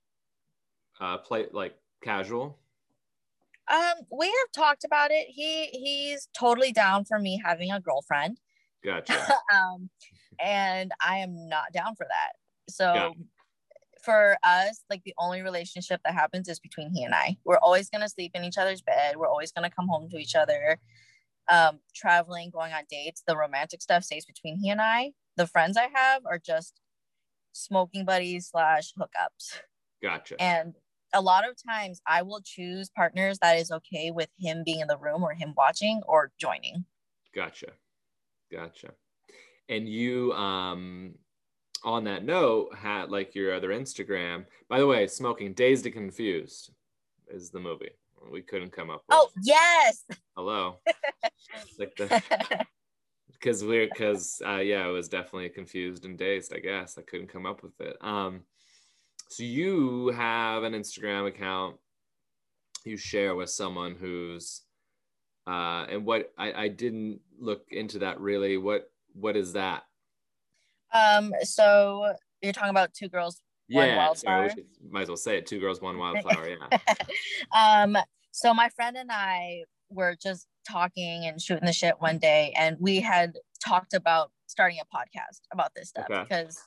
uh, play like casual? Um, we have talked about it. He he's totally down for me having a girlfriend. Gotcha. um, and I am not down for that. So gotcha. For us, like the only relationship that happens is between he and I. We're always gonna sleep in each other's bed. We're always gonna come home to each other. Um, traveling, going on dates, the romantic stuff stays between he and I. The friends I have are just smoking buddies slash hookups. Gotcha. And a lot of times I will choose partners that is okay with him being in the room or him watching or joining. Gotcha. Gotcha. And you, um, on that note, had like your other Instagram, by the way, Smoking Dazed and Confused is the movie we couldn't come up with. Oh, yes. Hello. Like the, because we're, because, uh, yeah, I was definitely confused and dazed, I guess. I couldn't come up with it. Um, So you have an Instagram account you share with someone who's, uh, and what I, I didn't look into that really. What what is that? Um. So you're talking about Two Girls, One yeah, Wildflower? Sorry, might as well say it. Two Girls, One Wildflower. Yeah. um. So my friend and I were just talking and shooting the shit one day, and we had talked about starting a podcast about this stuff, okay. because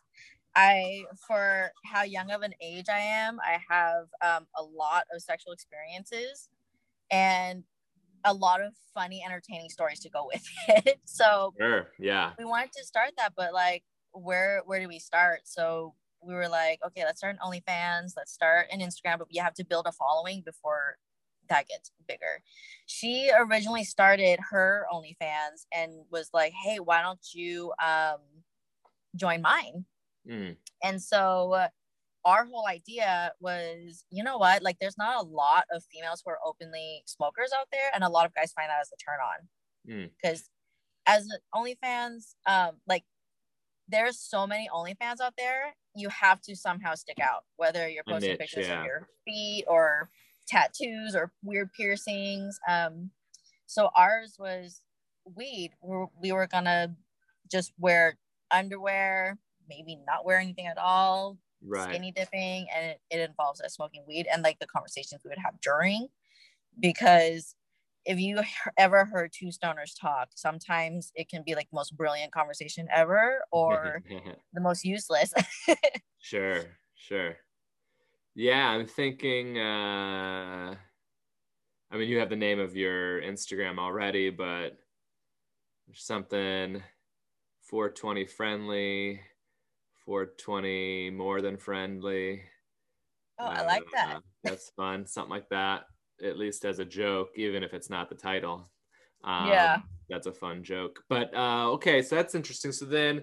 I, for how young of an age I am, I have um, a lot of sexual experiences and a lot of funny, entertaining stories to go with it. So Sure. Yeah. we wanted to start that, but like, where where do we start? So we were like, okay, let's start an OnlyFans, let's start an Instagram, but you have to build a following before that gets bigger. She originally started her OnlyFans and was like, hey, why don't you um join mine? Mm. And so uh, our whole idea was, you know what, like there's not a lot of females who are openly smokers out there, and a lot of guys find that as a turn on because mm. as OnlyFans, um like there's so many OnlyFans out there, you have to somehow stick out, whether you're posting niche, pictures yeah. of your feet or tattoos or weird piercings. Um, so ours was weed. We're, we were gonna just wear underwear, maybe not wear anything at all, right. Skinny dipping, and it, it involves us smoking weed and like the conversations we would have during, because if you ever heard two stoners talk, sometimes it can be like the most brilliant conversation ever or the most useless. Sure, sure. Yeah, I'm thinking, uh, I mean, you have the name of your Instagram already, but there's something four twenty friendly, four twenty more than friendly. Oh, I like that. Uh, that's fun. Something like that. At least as a joke, even if it's not the title. Um, yeah. That's a fun joke. But uh, okay, so that's interesting. So then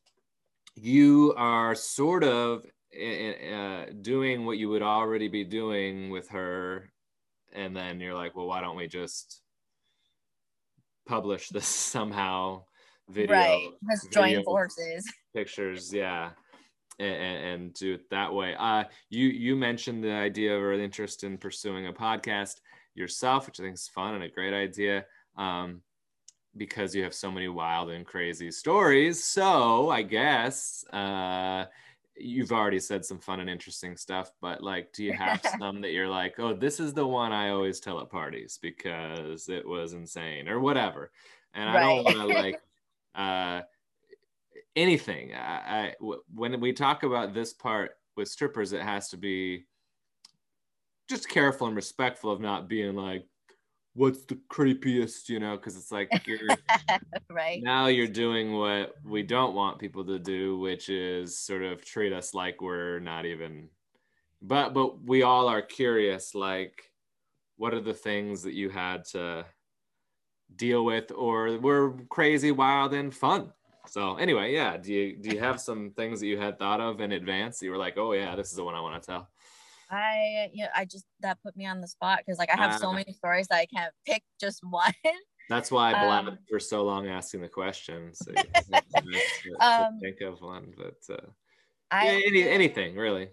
you are sort of uh, doing what you would already be doing with her. And then you're like, well, why don't we just publish this somehow? Video. Right. Let's join forces. Pictures. Yeah. And, and do it that way. Uh, you you mentioned the idea or the interest in pursuing a podcast yourself, which I think is fun and a great idea, um, because you have so many wild and crazy stories. So I guess uh, you've already said some fun and interesting stuff, but like, do you have some that you're like, oh, this is the one I always tell at parties because it was insane or whatever? And right. I don't want to like. Uh, anything. I, I when we talk about this part with strippers, it has to be just careful and respectful of not being like, what's the creepiest, you know, because it's like you're right now you're doing what we don't want people to do, which is sort of treat us like we're not even, but but we all are curious, like what are the things that you had to deal with or were crazy, wild, and fun? So anyway, yeah, do you do you have some things that you had thought of in advance that you were like, oh yeah, this is the one I want to tell? I you know, I just that put me on the spot because like I have uh, so many stories that I can't pick just one. That's why I blabbed um, for so long asking the question. So you have to, to, um, to think of one, but uh, I, yeah, any, anything really.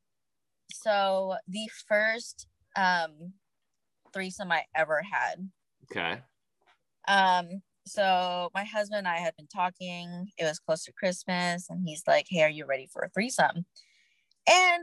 So the first um, threesome I ever had. Okay. Um. So my husband and I had been talking. It was close to Christmas, and he's like, "Hey, are you ready for a threesome?" And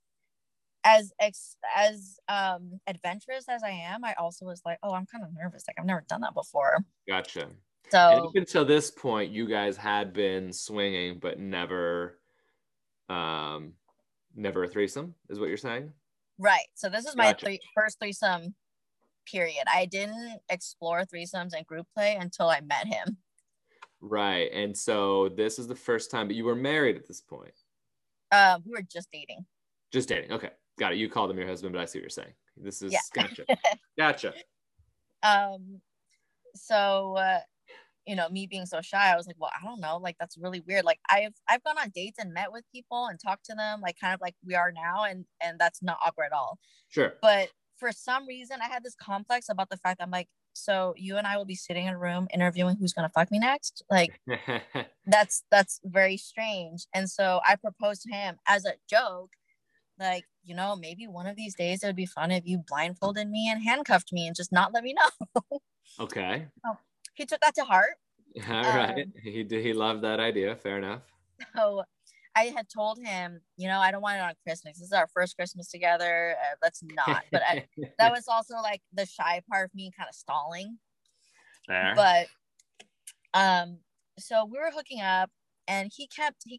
as ex as um adventurous as I am, I also was like, "Oh, I'm kind of nervous. Like I've never done that before." Gotcha. So and up until this point, you guys had been swinging, but never, um, never a threesome, is what you're saying? Right. So this is my gotcha. three, first threesome. Period. I didn't explore threesomes and group play until I met him. Right. And so this is the first time, but you were married at this point. Uh, we were just dating. Just dating. Okay. Got it. You called him your husband, but I see what you're saying. This is, yeah. gotcha. Gotcha. Um, so, uh, you know, me being so shy, I was like, well, I don't know. Like, that's really weird. Like I've, I've gone on dates and met with people and talked to them, like kind of like we are now. And, and that's not awkward at all. Sure. But for some reason, I had this complex about the fact that I'm like, so you and I will be sitting in a room interviewing who's going to fuck me next. Like, that's, that's very strange. And so I proposed to him as a joke, like, you know, maybe one of these days it would be fun if you blindfolded me and handcuffed me and just not let me know. Okay. So he took that to heart. All right. Um, he did. He loved that idea. Fair enough. So I had told him, you know, I don't want it on Christmas. This is our first Christmas together. Uh, let's not. But I, that was also like the shy part of me kind of stalling. Fair. But um, so we were hooking up, and he kept he kept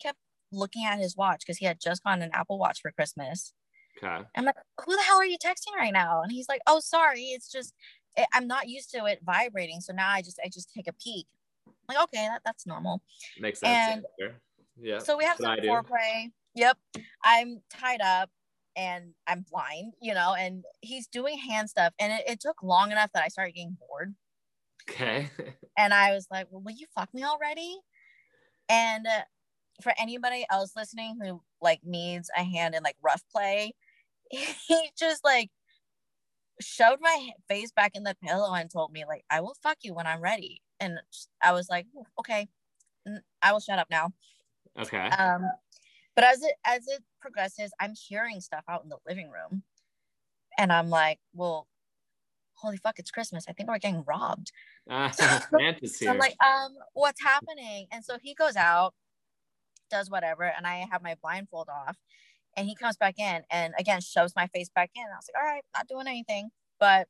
looking at his watch because he had just gotten an Apple Watch for Christmas. Okay. I'm like, who the hell are you texting right now? And he's like, oh, sorry. It's just, it, I'm not used to it vibrating. So now I just, I just take a peek. I'm like, okay, that, that's normal. Makes sense. And sure. Yeah. so we have some foreplay. Yep. I'm tied up and I'm blind, you know, and he's doing hand stuff. And it, it took long enough that I started getting bored. Okay. And I was like, well, will you fuck me already? And uh, for anybody else listening who like needs a hand in like rough play, he just like shoved my face back in the pillow and told me like, I will fuck you when I'm ready. And I was like, okay, I will shut up now. Okay. Um, but as it as it progresses, I'm hearing stuff out in the living room, and I'm like, well, holy fuck, it's Christmas. I think we're getting robbed. Uh, Santa's so here. I'm like, um, what's happening? And so he goes out, does whatever, and I have my blindfold off, and he comes back in and again shoves my face back in. I was like, all right, not doing anything. But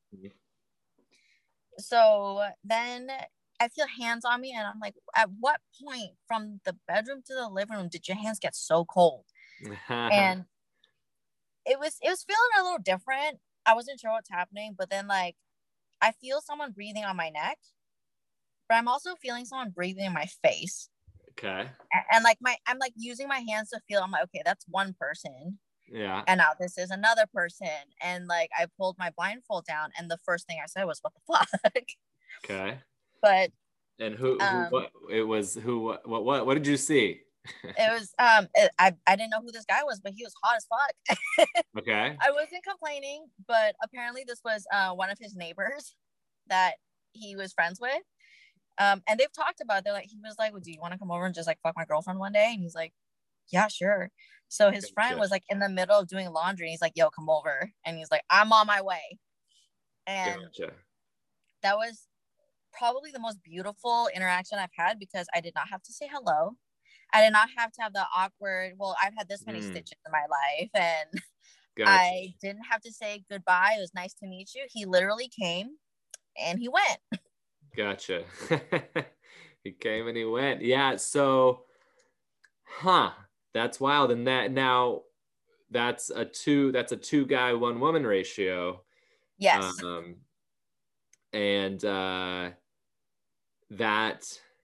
so then I feel hands on me, and I'm like, at what point from the bedroom to the living room did your hands get so cold? And it was it was feeling a little different. I wasn't sure what's happening, but then like I feel someone breathing on my neck, but I'm also feeling someone breathing in my face. Okay. And, and like my I'm like using my hands to feel. I'm like, okay, that's one person. Yeah. And now this is another person. And like I pulled my blindfold down, and the first thing I said was, "What the fuck?" Okay. But and who, who um, what it was who what what what did you see? It was um it, I I didn't know who this guy was, but he was hot as fuck. Okay. I wasn't complaining, but apparently this was uh one of his neighbors that he was friends with. Um, and they've talked about it. They're like, he was like, well, do you want to come over and just like fuck my girlfriend one day? And he's like, yeah, sure. So his friend Gotcha. was like in the middle of doing laundry, and he's like, yo, come over. And he's like, I'm on my way. And Gotcha. that was probably the most beautiful interaction I've had, because I did not have to say hello. I did not have to have the awkward, well, I've had this many mm. stitches in my life, and gotcha. I didn't have to say goodbye. It was nice to meet you. He literally came and he went. Gotcha. He came and he went. Yeah. So, huh. That's wild. And that now that's a two, that's a two guy, one woman ratio. Yes. Um, and uh, that,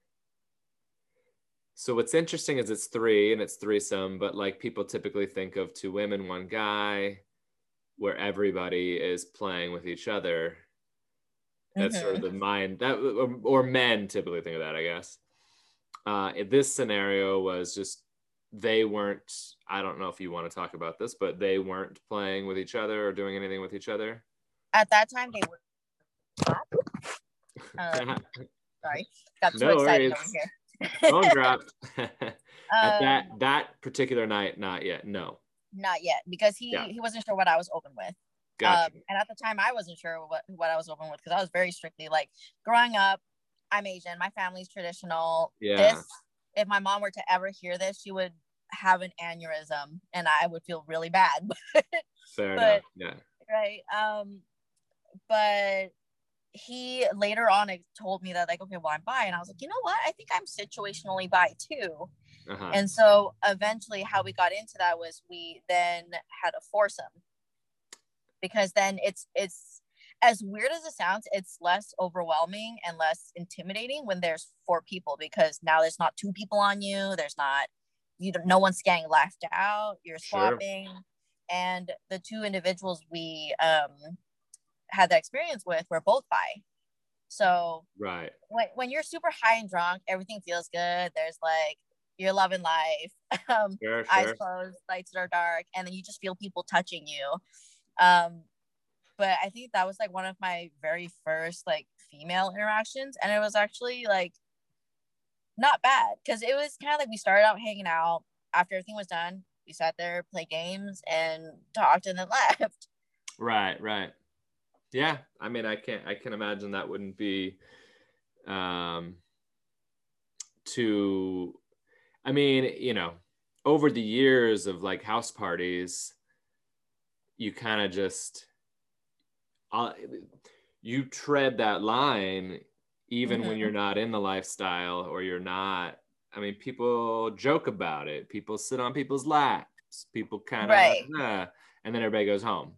so what's interesting is it's three and it's threesome, but like people typically think of two women, one guy, where everybody is playing with each other. That's mm-hmm. sort of the mind that, or, or men typically think of that, I guess. Uh, this scenario was just, they weren't, I don't know if you want to talk about this, but they weren't playing with each other or doing anything with each other. At that time, they were. Um, sorry, got too no excited worries. over here. Phone dropped. At um, that that particular night, not yet. No. Not yet, because he yeah. he wasn't sure what I was open with. Gotcha. Um, and at the time, I wasn't sure what what I was open with, because I was very strictly like, growing up, I'm Asian, my family's traditional. Yeah. This, if my mom were to ever hear this, she would have an aneurysm, and I would feel really bad. Fair but, enough. Yeah. Right. Um, but he later on told me that, like, okay, well, I'm bi, and I was like, you know what? I think I'm situationally bi too. Uh-huh. And so eventually, how we got into that was we then had a foursome, because then it's it's as weird as it sounds, it's less overwhelming and less intimidating when there's four people, because now there's not two people on you. There's not you. Don't, no one's getting left out. You're swapping, sure. And the two individuals we um. had that experience with were both bi. So right when, when you're super high and drunk, everything feels good. There's like, you're loving life. um sure, sure. Eyes closed, lights are dark, and then you just feel people touching you. Um but I think that was like one of my very first like female interactions, and it was actually like not bad, because it was kind of like we started out hanging out. After everything was done, we sat there, played games, and talked, and then left. Right right Yeah, I mean, I can't, I can imagine that wouldn't be um, too, I mean, you know, over the years of like house parties, you kind of just, uh, you tread that line, even mm-hmm. when you're not in the lifestyle, or you're not I mean, people joke about it. People sit on people's laps. People kind of, Right. uh, and then everybody goes home.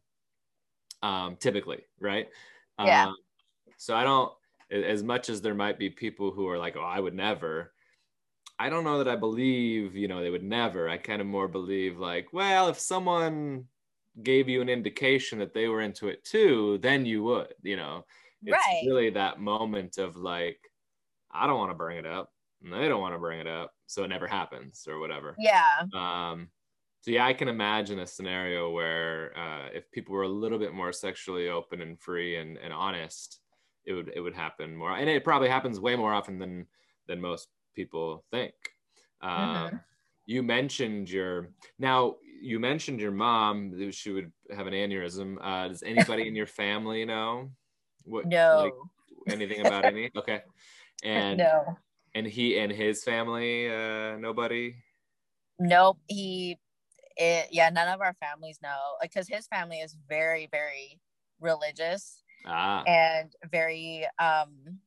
Um, typically, right? Yeah. Um, so I don't, as much as there might be people who are like, oh, I would never. I don't know that I believe, you know, they would never. I kind of more believe like, well, if someone gave you an indication that they were into it too, then you would, you know. It's Right. really that moment of like, I don't want to bring it up, and they don't want to bring it up, so it never happens or whatever. Yeah. Um, so yeah, I can imagine a scenario where uh, if people were a little bit more sexually open and free and, and honest, it would it would happen more, and it probably happens way more often than than most people think. Um, Mm-hmm. You mentioned your now you mentioned your mom. She would have an aneurysm. Uh, does anybody in your family know what No. like anything about any? Okay, and No. and he and his family, uh, nobody. Nope. He, it, yeah, none of our families know, like, because his family is very, very religious Ah, and very, um,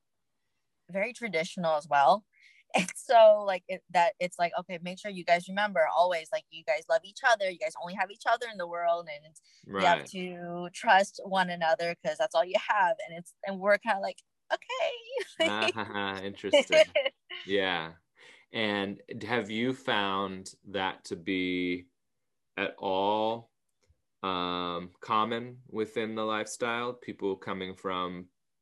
very traditional as well. And so, like, it, that it's like, okay, make sure you guys remember always, like, you guys love each other. You guys only have each other in the world, and it's, you have right. to trust one another because that's all you have. And it's, and we're kind of like, okay. Ah, interesting. Yeah. And have you found that to be at all um, common within the lifestyle? People coming from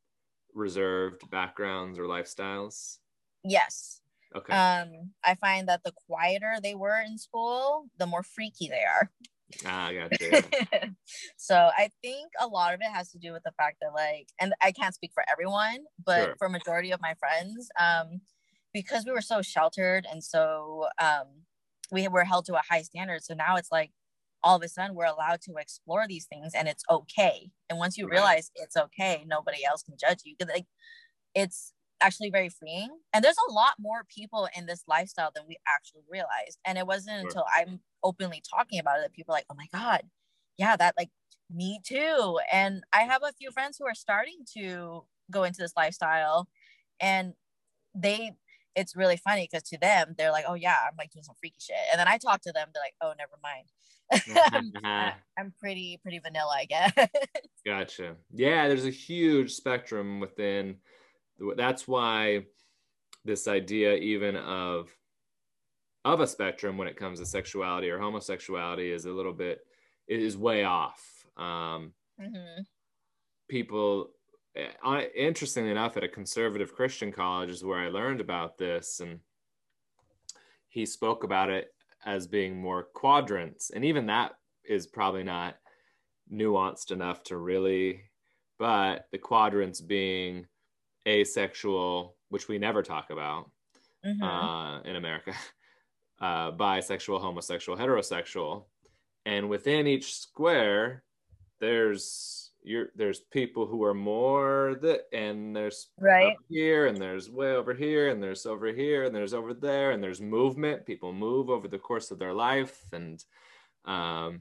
reserved backgrounds or lifestyles? Yes. Okay. Um, I find that the quieter they were in school, the more freaky they are. Ah, gotcha. Yeah. So I think a lot of it has to do with the fact that, like, and I can't speak for everyone, but Sure. for majority of my friends, um, because we were so sheltered and so um, we were held to a high standard. So now it's like all of a sudden we're allowed to explore these things and it's okay. And once you Right. realize it's okay, nobody else can judge you. Like, it's actually very freeing. And there's a lot more people in this lifestyle than we actually realized. And it wasn't Sure. until I'm openly talking about it that people are like, oh my God, yeah, that, like, me too. And I have a few friends who are starting to go into this lifestyle, and they, it's really funny because to them, they're like, oh yeah, I'm like doing some freaky shit. And then I talk to them, they're like, oh, never mind. I'm, I, I'm pretty, pretty vanilla, I guess. Gotcha. Yeah, there's a huge spectrum within. That's why this idea even of of a spectrum when it comes to sexuality or homosexuality is a little bit is way off. Um, Mm-hmm. People, I, interestingly enough, at a conservative Christian college is where I learned about this, and he spoke about it as being more quadrants, and even that is probably not nuanced enough to really, but the quadrants being asexual, which we never talk about Mm-hmm. uh, in America, uh, bisexual, homosexual, heterosexual, and within each square, there's you're, there's people who are more that, and there's Right. up here, and there's way over here, and there's over here, and there's over there, and there's movement. People move over the course of their life, and um,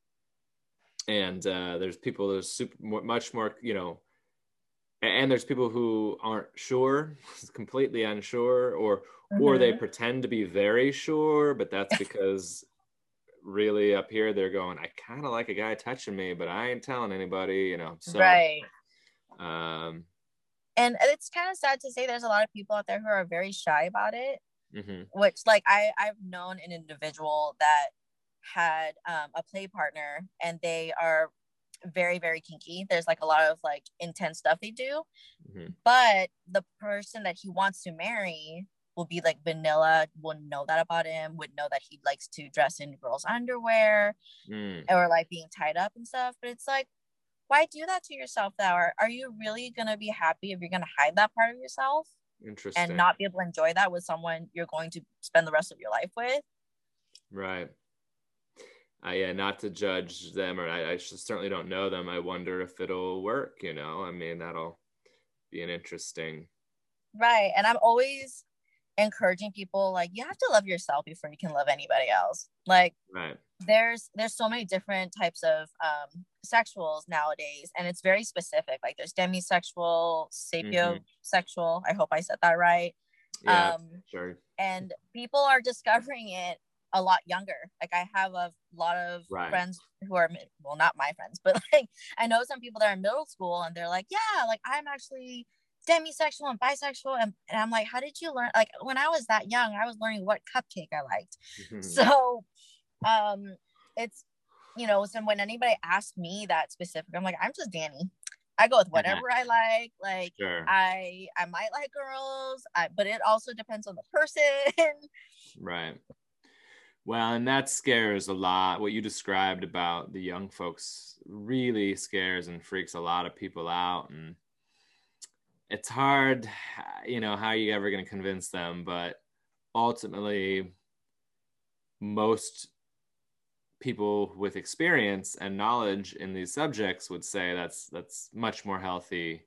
and uh, there's people that are super much more, you know. And there's people who aren't sure, completely unsure, or mm-hmm. or they pretend to be very sure, but that's because really up here they're going, I kind of like a guy touching me, but I ain't telling anybody, you know. So, right. Um, and it's kind of sad to say there's a lot of people out there who are very shy about it, mm-hmm. which, like, I, I've known an individual that had um, a play partner, and they are very, very kinky. There's like a lot of like intense stuff they do, mm-hmm. but the person that he wants to marry will be like vanilla, wouldn't know that about him, would know that he likes to dress in girls' underwear mm. or like being tied up and stuff. But it's like, why do that to yourself though? Are, are you really gonna be happy if you're gonna hide that part of yourself? Interesting. And not be able to enjoy that with someone you're going to spend the rest of your life with? Right. Uh, yeah, not to judge them, or I, I certainly don't know them. I wonder if it'll work, you know. I mean, that'll be an interesting. Right. And I'm always encouraging people, like, you have to love yourself before you can love anybody else. Like, right. there's there's so many different types of um sexuals nowadays, and it's very specific. Like, there's demisexual, sapiosexual. Mm-hmm. I hope I said that right. Yeah, Um, sure. and people are discovering it a lot younger. Like I have a lot of Right. friends who are, well, not my friends, but like I know some people that are in middle school and they're like, yeah, like I'm actually demisexual and bisexual. And, and I'm like, how did you learn? Like when I was that young, I was learning what cupcake I liked. So um, it's, you know, so when anybody asks me that specific, I'm like, I'm just Danny. I go with whatever I like. Like Sure. I, I might like girls, I, but it also depends on the person. Right. Well, and that scares a lot. What you described about the young folks really scares and freaks a lot of people out. And it's hard, you know, how are you ever going to convince them? But ultimately, most people with experience and knowledge in these subjects would say that's that's much more healthy,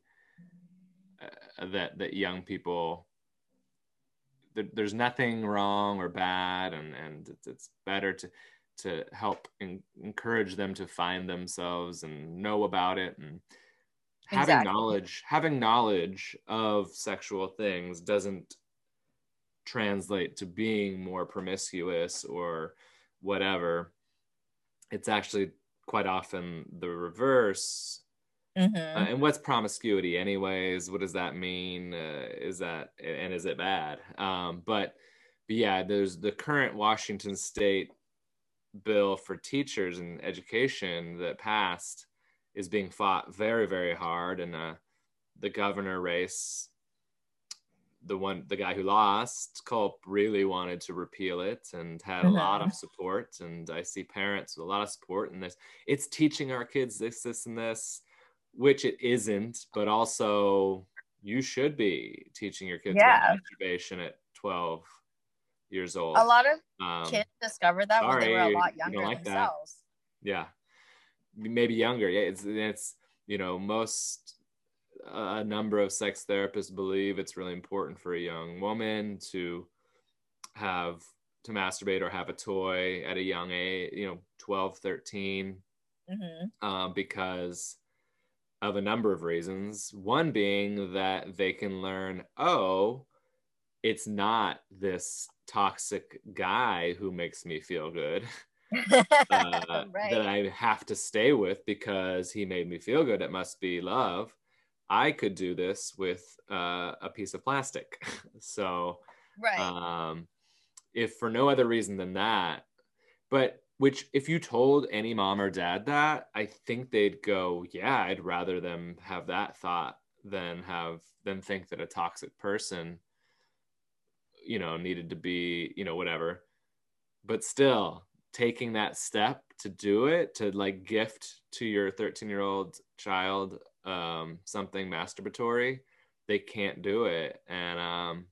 uh, that that young people, there, there's nothing wrong or bad, and and it's, it's better to to help in, encourage them to find themselves and know about it. And having Exactly. knowledge having knowledge of sexual things doesn't translate to being more promiscuous or whatever. It's actually quite often the reverse. Mm-hmm. Uh, and what's promiscuity anyways? What does that mean? Uh, is that, and is it bad? Um, but, but yeah, there's the current Washington state bill for teachers and education that passed is being fought very, very hard. And uh, the governor race, the one, the guy who lost, Culp, really wanted to repeal it and had a Mm-hmm. lot of support. And I see parents with a lot of support in this. It's teaching our kids this, this, and this, which it isn't, but also you should be teaching your kids Yeah. about masturbation at twelve years old. A lot of um, kids discovered that sorry, when they were a lot you younger don't like themselves. That. Yeah, maybe younger. Yeah, it's it's you know, most a number of sex therapists believe it's really important for a young woman to have to masturbate or have a toy at a young age, you know, twelve, thirteen, Mm-hmm. um, because of a number of reasons. One being that they can learn, oh, it's not this toxic guy who makes me feel good. uh, Right. That I have to stay with because he made me feel good. It must be love. I could do this with uh, a piece of plastic. So, right. um, if for no other reason than that, but which if you told any mom or dad that, I think they'd go, yeah, I'd rather them have that thought than have than think that a toxic person, you know, needed to be, you know, whatever. But still, taking that step to do it, to like gift to your thirteen year old child um, something masturbatory, they can't do it. And um,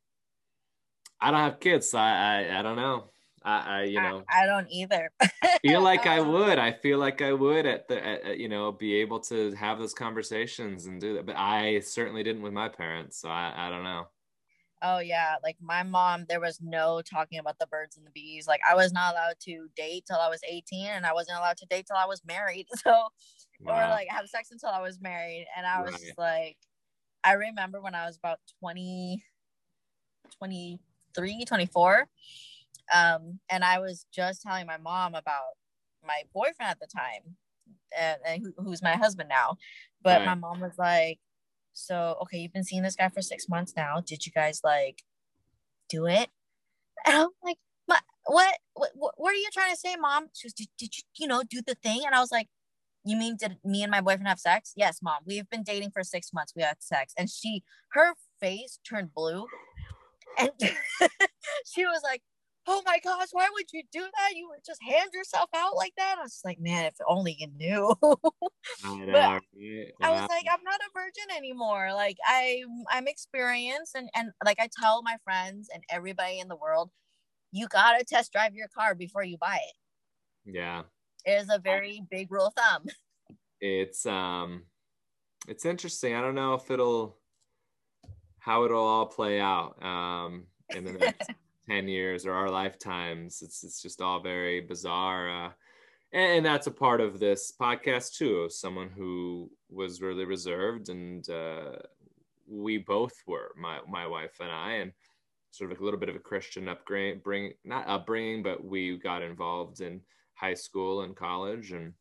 I don't have kids, so I, I, I don't know. I, I, you know, I, I don't either. I feel like I um, would. I feel like I would at the, at, at, you know, be able to have those conversations and do that. But I certainly didn't with my parents, so I, I don't know. Oh yeah, like my mom, there was no talking about the birds and the bees. Like I was not allowed to date till I was eighteen, and I wasn't allowed to date till I was married. So, wow. Or like have sex until I was married, and I was right. just like, I remember when I was about twenty, twenty-three, twenty-four, um, and I was just telling my mom about my boyfriend at the time, and, and who, who's my husband now. But right. My mom was like, so, okay, you've been seeing this guy for six months now. Did you guys like do it? And I'm like, what, what, what, what are you trying to say, Mom? She goes, did, did you, you know, do the thing? And I was like, you mean, did me and my boyfriend have sex? Yes, Mom. We've been dating for six months. We had sex. And she, her face turned blue. And she was like, oh my gosh, why would you do that? You would just hand yourself out like that. I was just like, man, if only you knew. I know. But yeah. I was like, I'm not a virgin anymore. Like I, I'm experienced, and and like I tell my friends and everybody in the world, you gotta test drive your car before you buy it. Yeah, it is a very big rule of thumb. It's um, it's interesting. I don't know if it'll, how it'll all play out um in the next ten years or our lifetimes. It's it's just all very bizarre. Uh, and, and that's a part of this podcast too, of someone who was really reserved, and uh, we both were, my, my wife and I. And sort of a little bit of a Christian upbringing, bring not upbringing, but we got involved in high school and college, and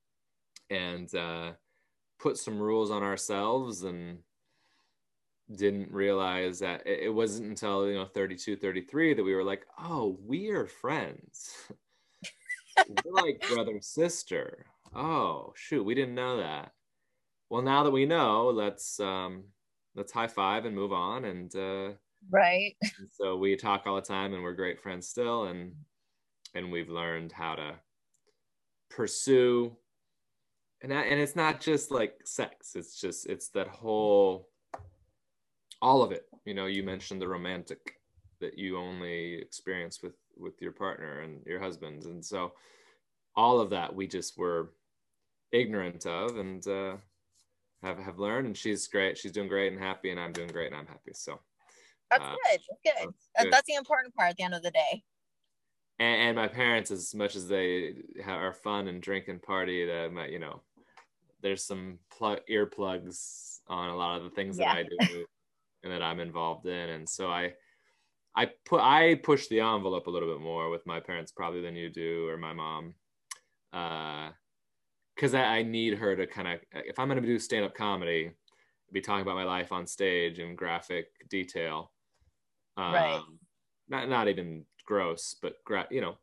and uh, put some rules on ourselves, and didn't realize that it, it wasn't until, you know, thirty-two, thirty-three that we were like, oh, we are friends. We're like brother, sister. Oh, shoot, we didn't know that. Well, now that we know, let's um, let's high five and move on. And uh, right. And so we talk all the time, and we're great friends still. And and we've learned how to pursue. And that, and it's not just like sex. It's just it's that whole, all of it. You know, you mentioned the romantic that you only experience with with your partner and your husband, and so all of that we just were ignorant of, and uh, have have learned. And she's great. She's doing great and happy, and I'm doing great and I'm happy. So that's uh, good. That's good. that's good. That's the important part at the end of the day. And, and my parents, as much as they are fun and drink and party, that my, you know, there's some plug earplugs on a lot of the things Yeah. that I do and that I'm involved in, and so I. I put I push the envelope a little bit more with my parents probably than you do, or my mom, because uh, I, I need her to kind of, if I'm going to do stand-up comedy, be talking about my life on stage in graphic detail, um, right? Not not even gross, but gra- you know,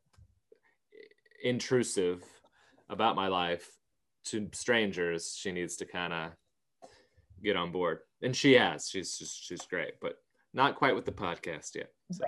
intrusive about my life to strangers. She needs to kind of get on board, and she has. She's just she's great, but not quite with the podcast yet. So.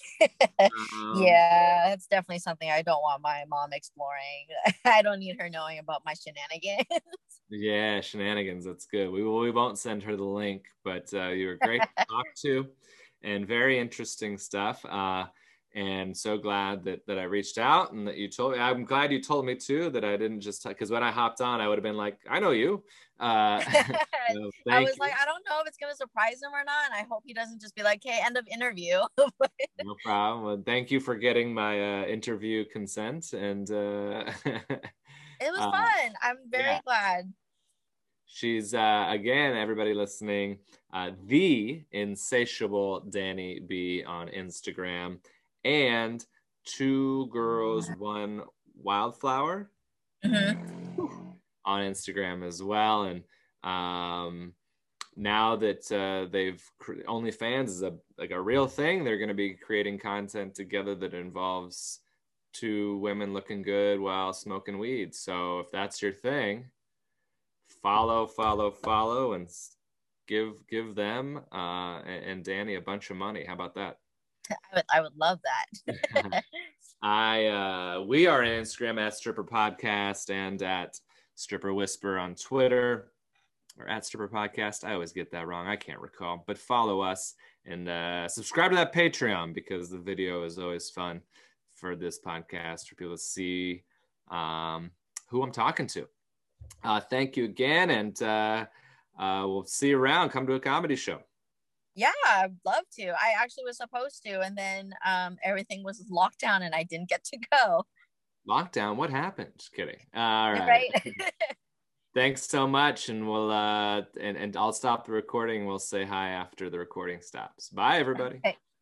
um, yeah, it's definitely something I don't want my mom exploring. I don't need her knowing about my shenanigans. Yeah, shenanigans. That's good. We we won't send her the link, but uh, you were great to talk to, and very interesting stuff. Uh, and so glad that that I reached out and that you told me. I'm glad you told me too that I didn't just, because when I hopped on, I would have been like, I know you. Uh, so I was you. like, I don't know if it's gonna surprise him or not, and I hope he doesn't just be like, "Hey, end of interview." No problem. Well, thank you for getting my uh, interview consent, and uh, it was uh, fun. I'm very yeah. glad. She's uh, again, everybody listening, uh, the insatiable Danny B on Instagram, and Two Girls One Wildflower mm-hmm. on Instagram as well. And um, now that uh, they've OnlyFans is a like a real thing, they're going to be creating content together that involves two women looking good while smoking weed. So if that's your thing, follow, follow, follow, and give give them uh, and Danny a bunch of money. How about that? I would, I would love that. I uh, we are on Instagram at Stripper Podcast and at Stripper Whisper on Twitter, or at Stripper Podcast. I always get that wrong. I can't recall. But follow us and uh, subscribe to that Patreon, because the video is always fun for this podcast for people to see um, who I'm talking to. Uh, thank you again, and uh, uh, we'll see you around. Come to a comedy show. Yeah, I'd love to. I actually was supposed to, and then um, everything was locked down, and I didn't get to go. Lockdown? What happened? Just kidding. All right. right. Thanks so much, and we'll uh, and and I'll stop the recording. We'll say hi after the recording stops. Bye, everybody. Okay.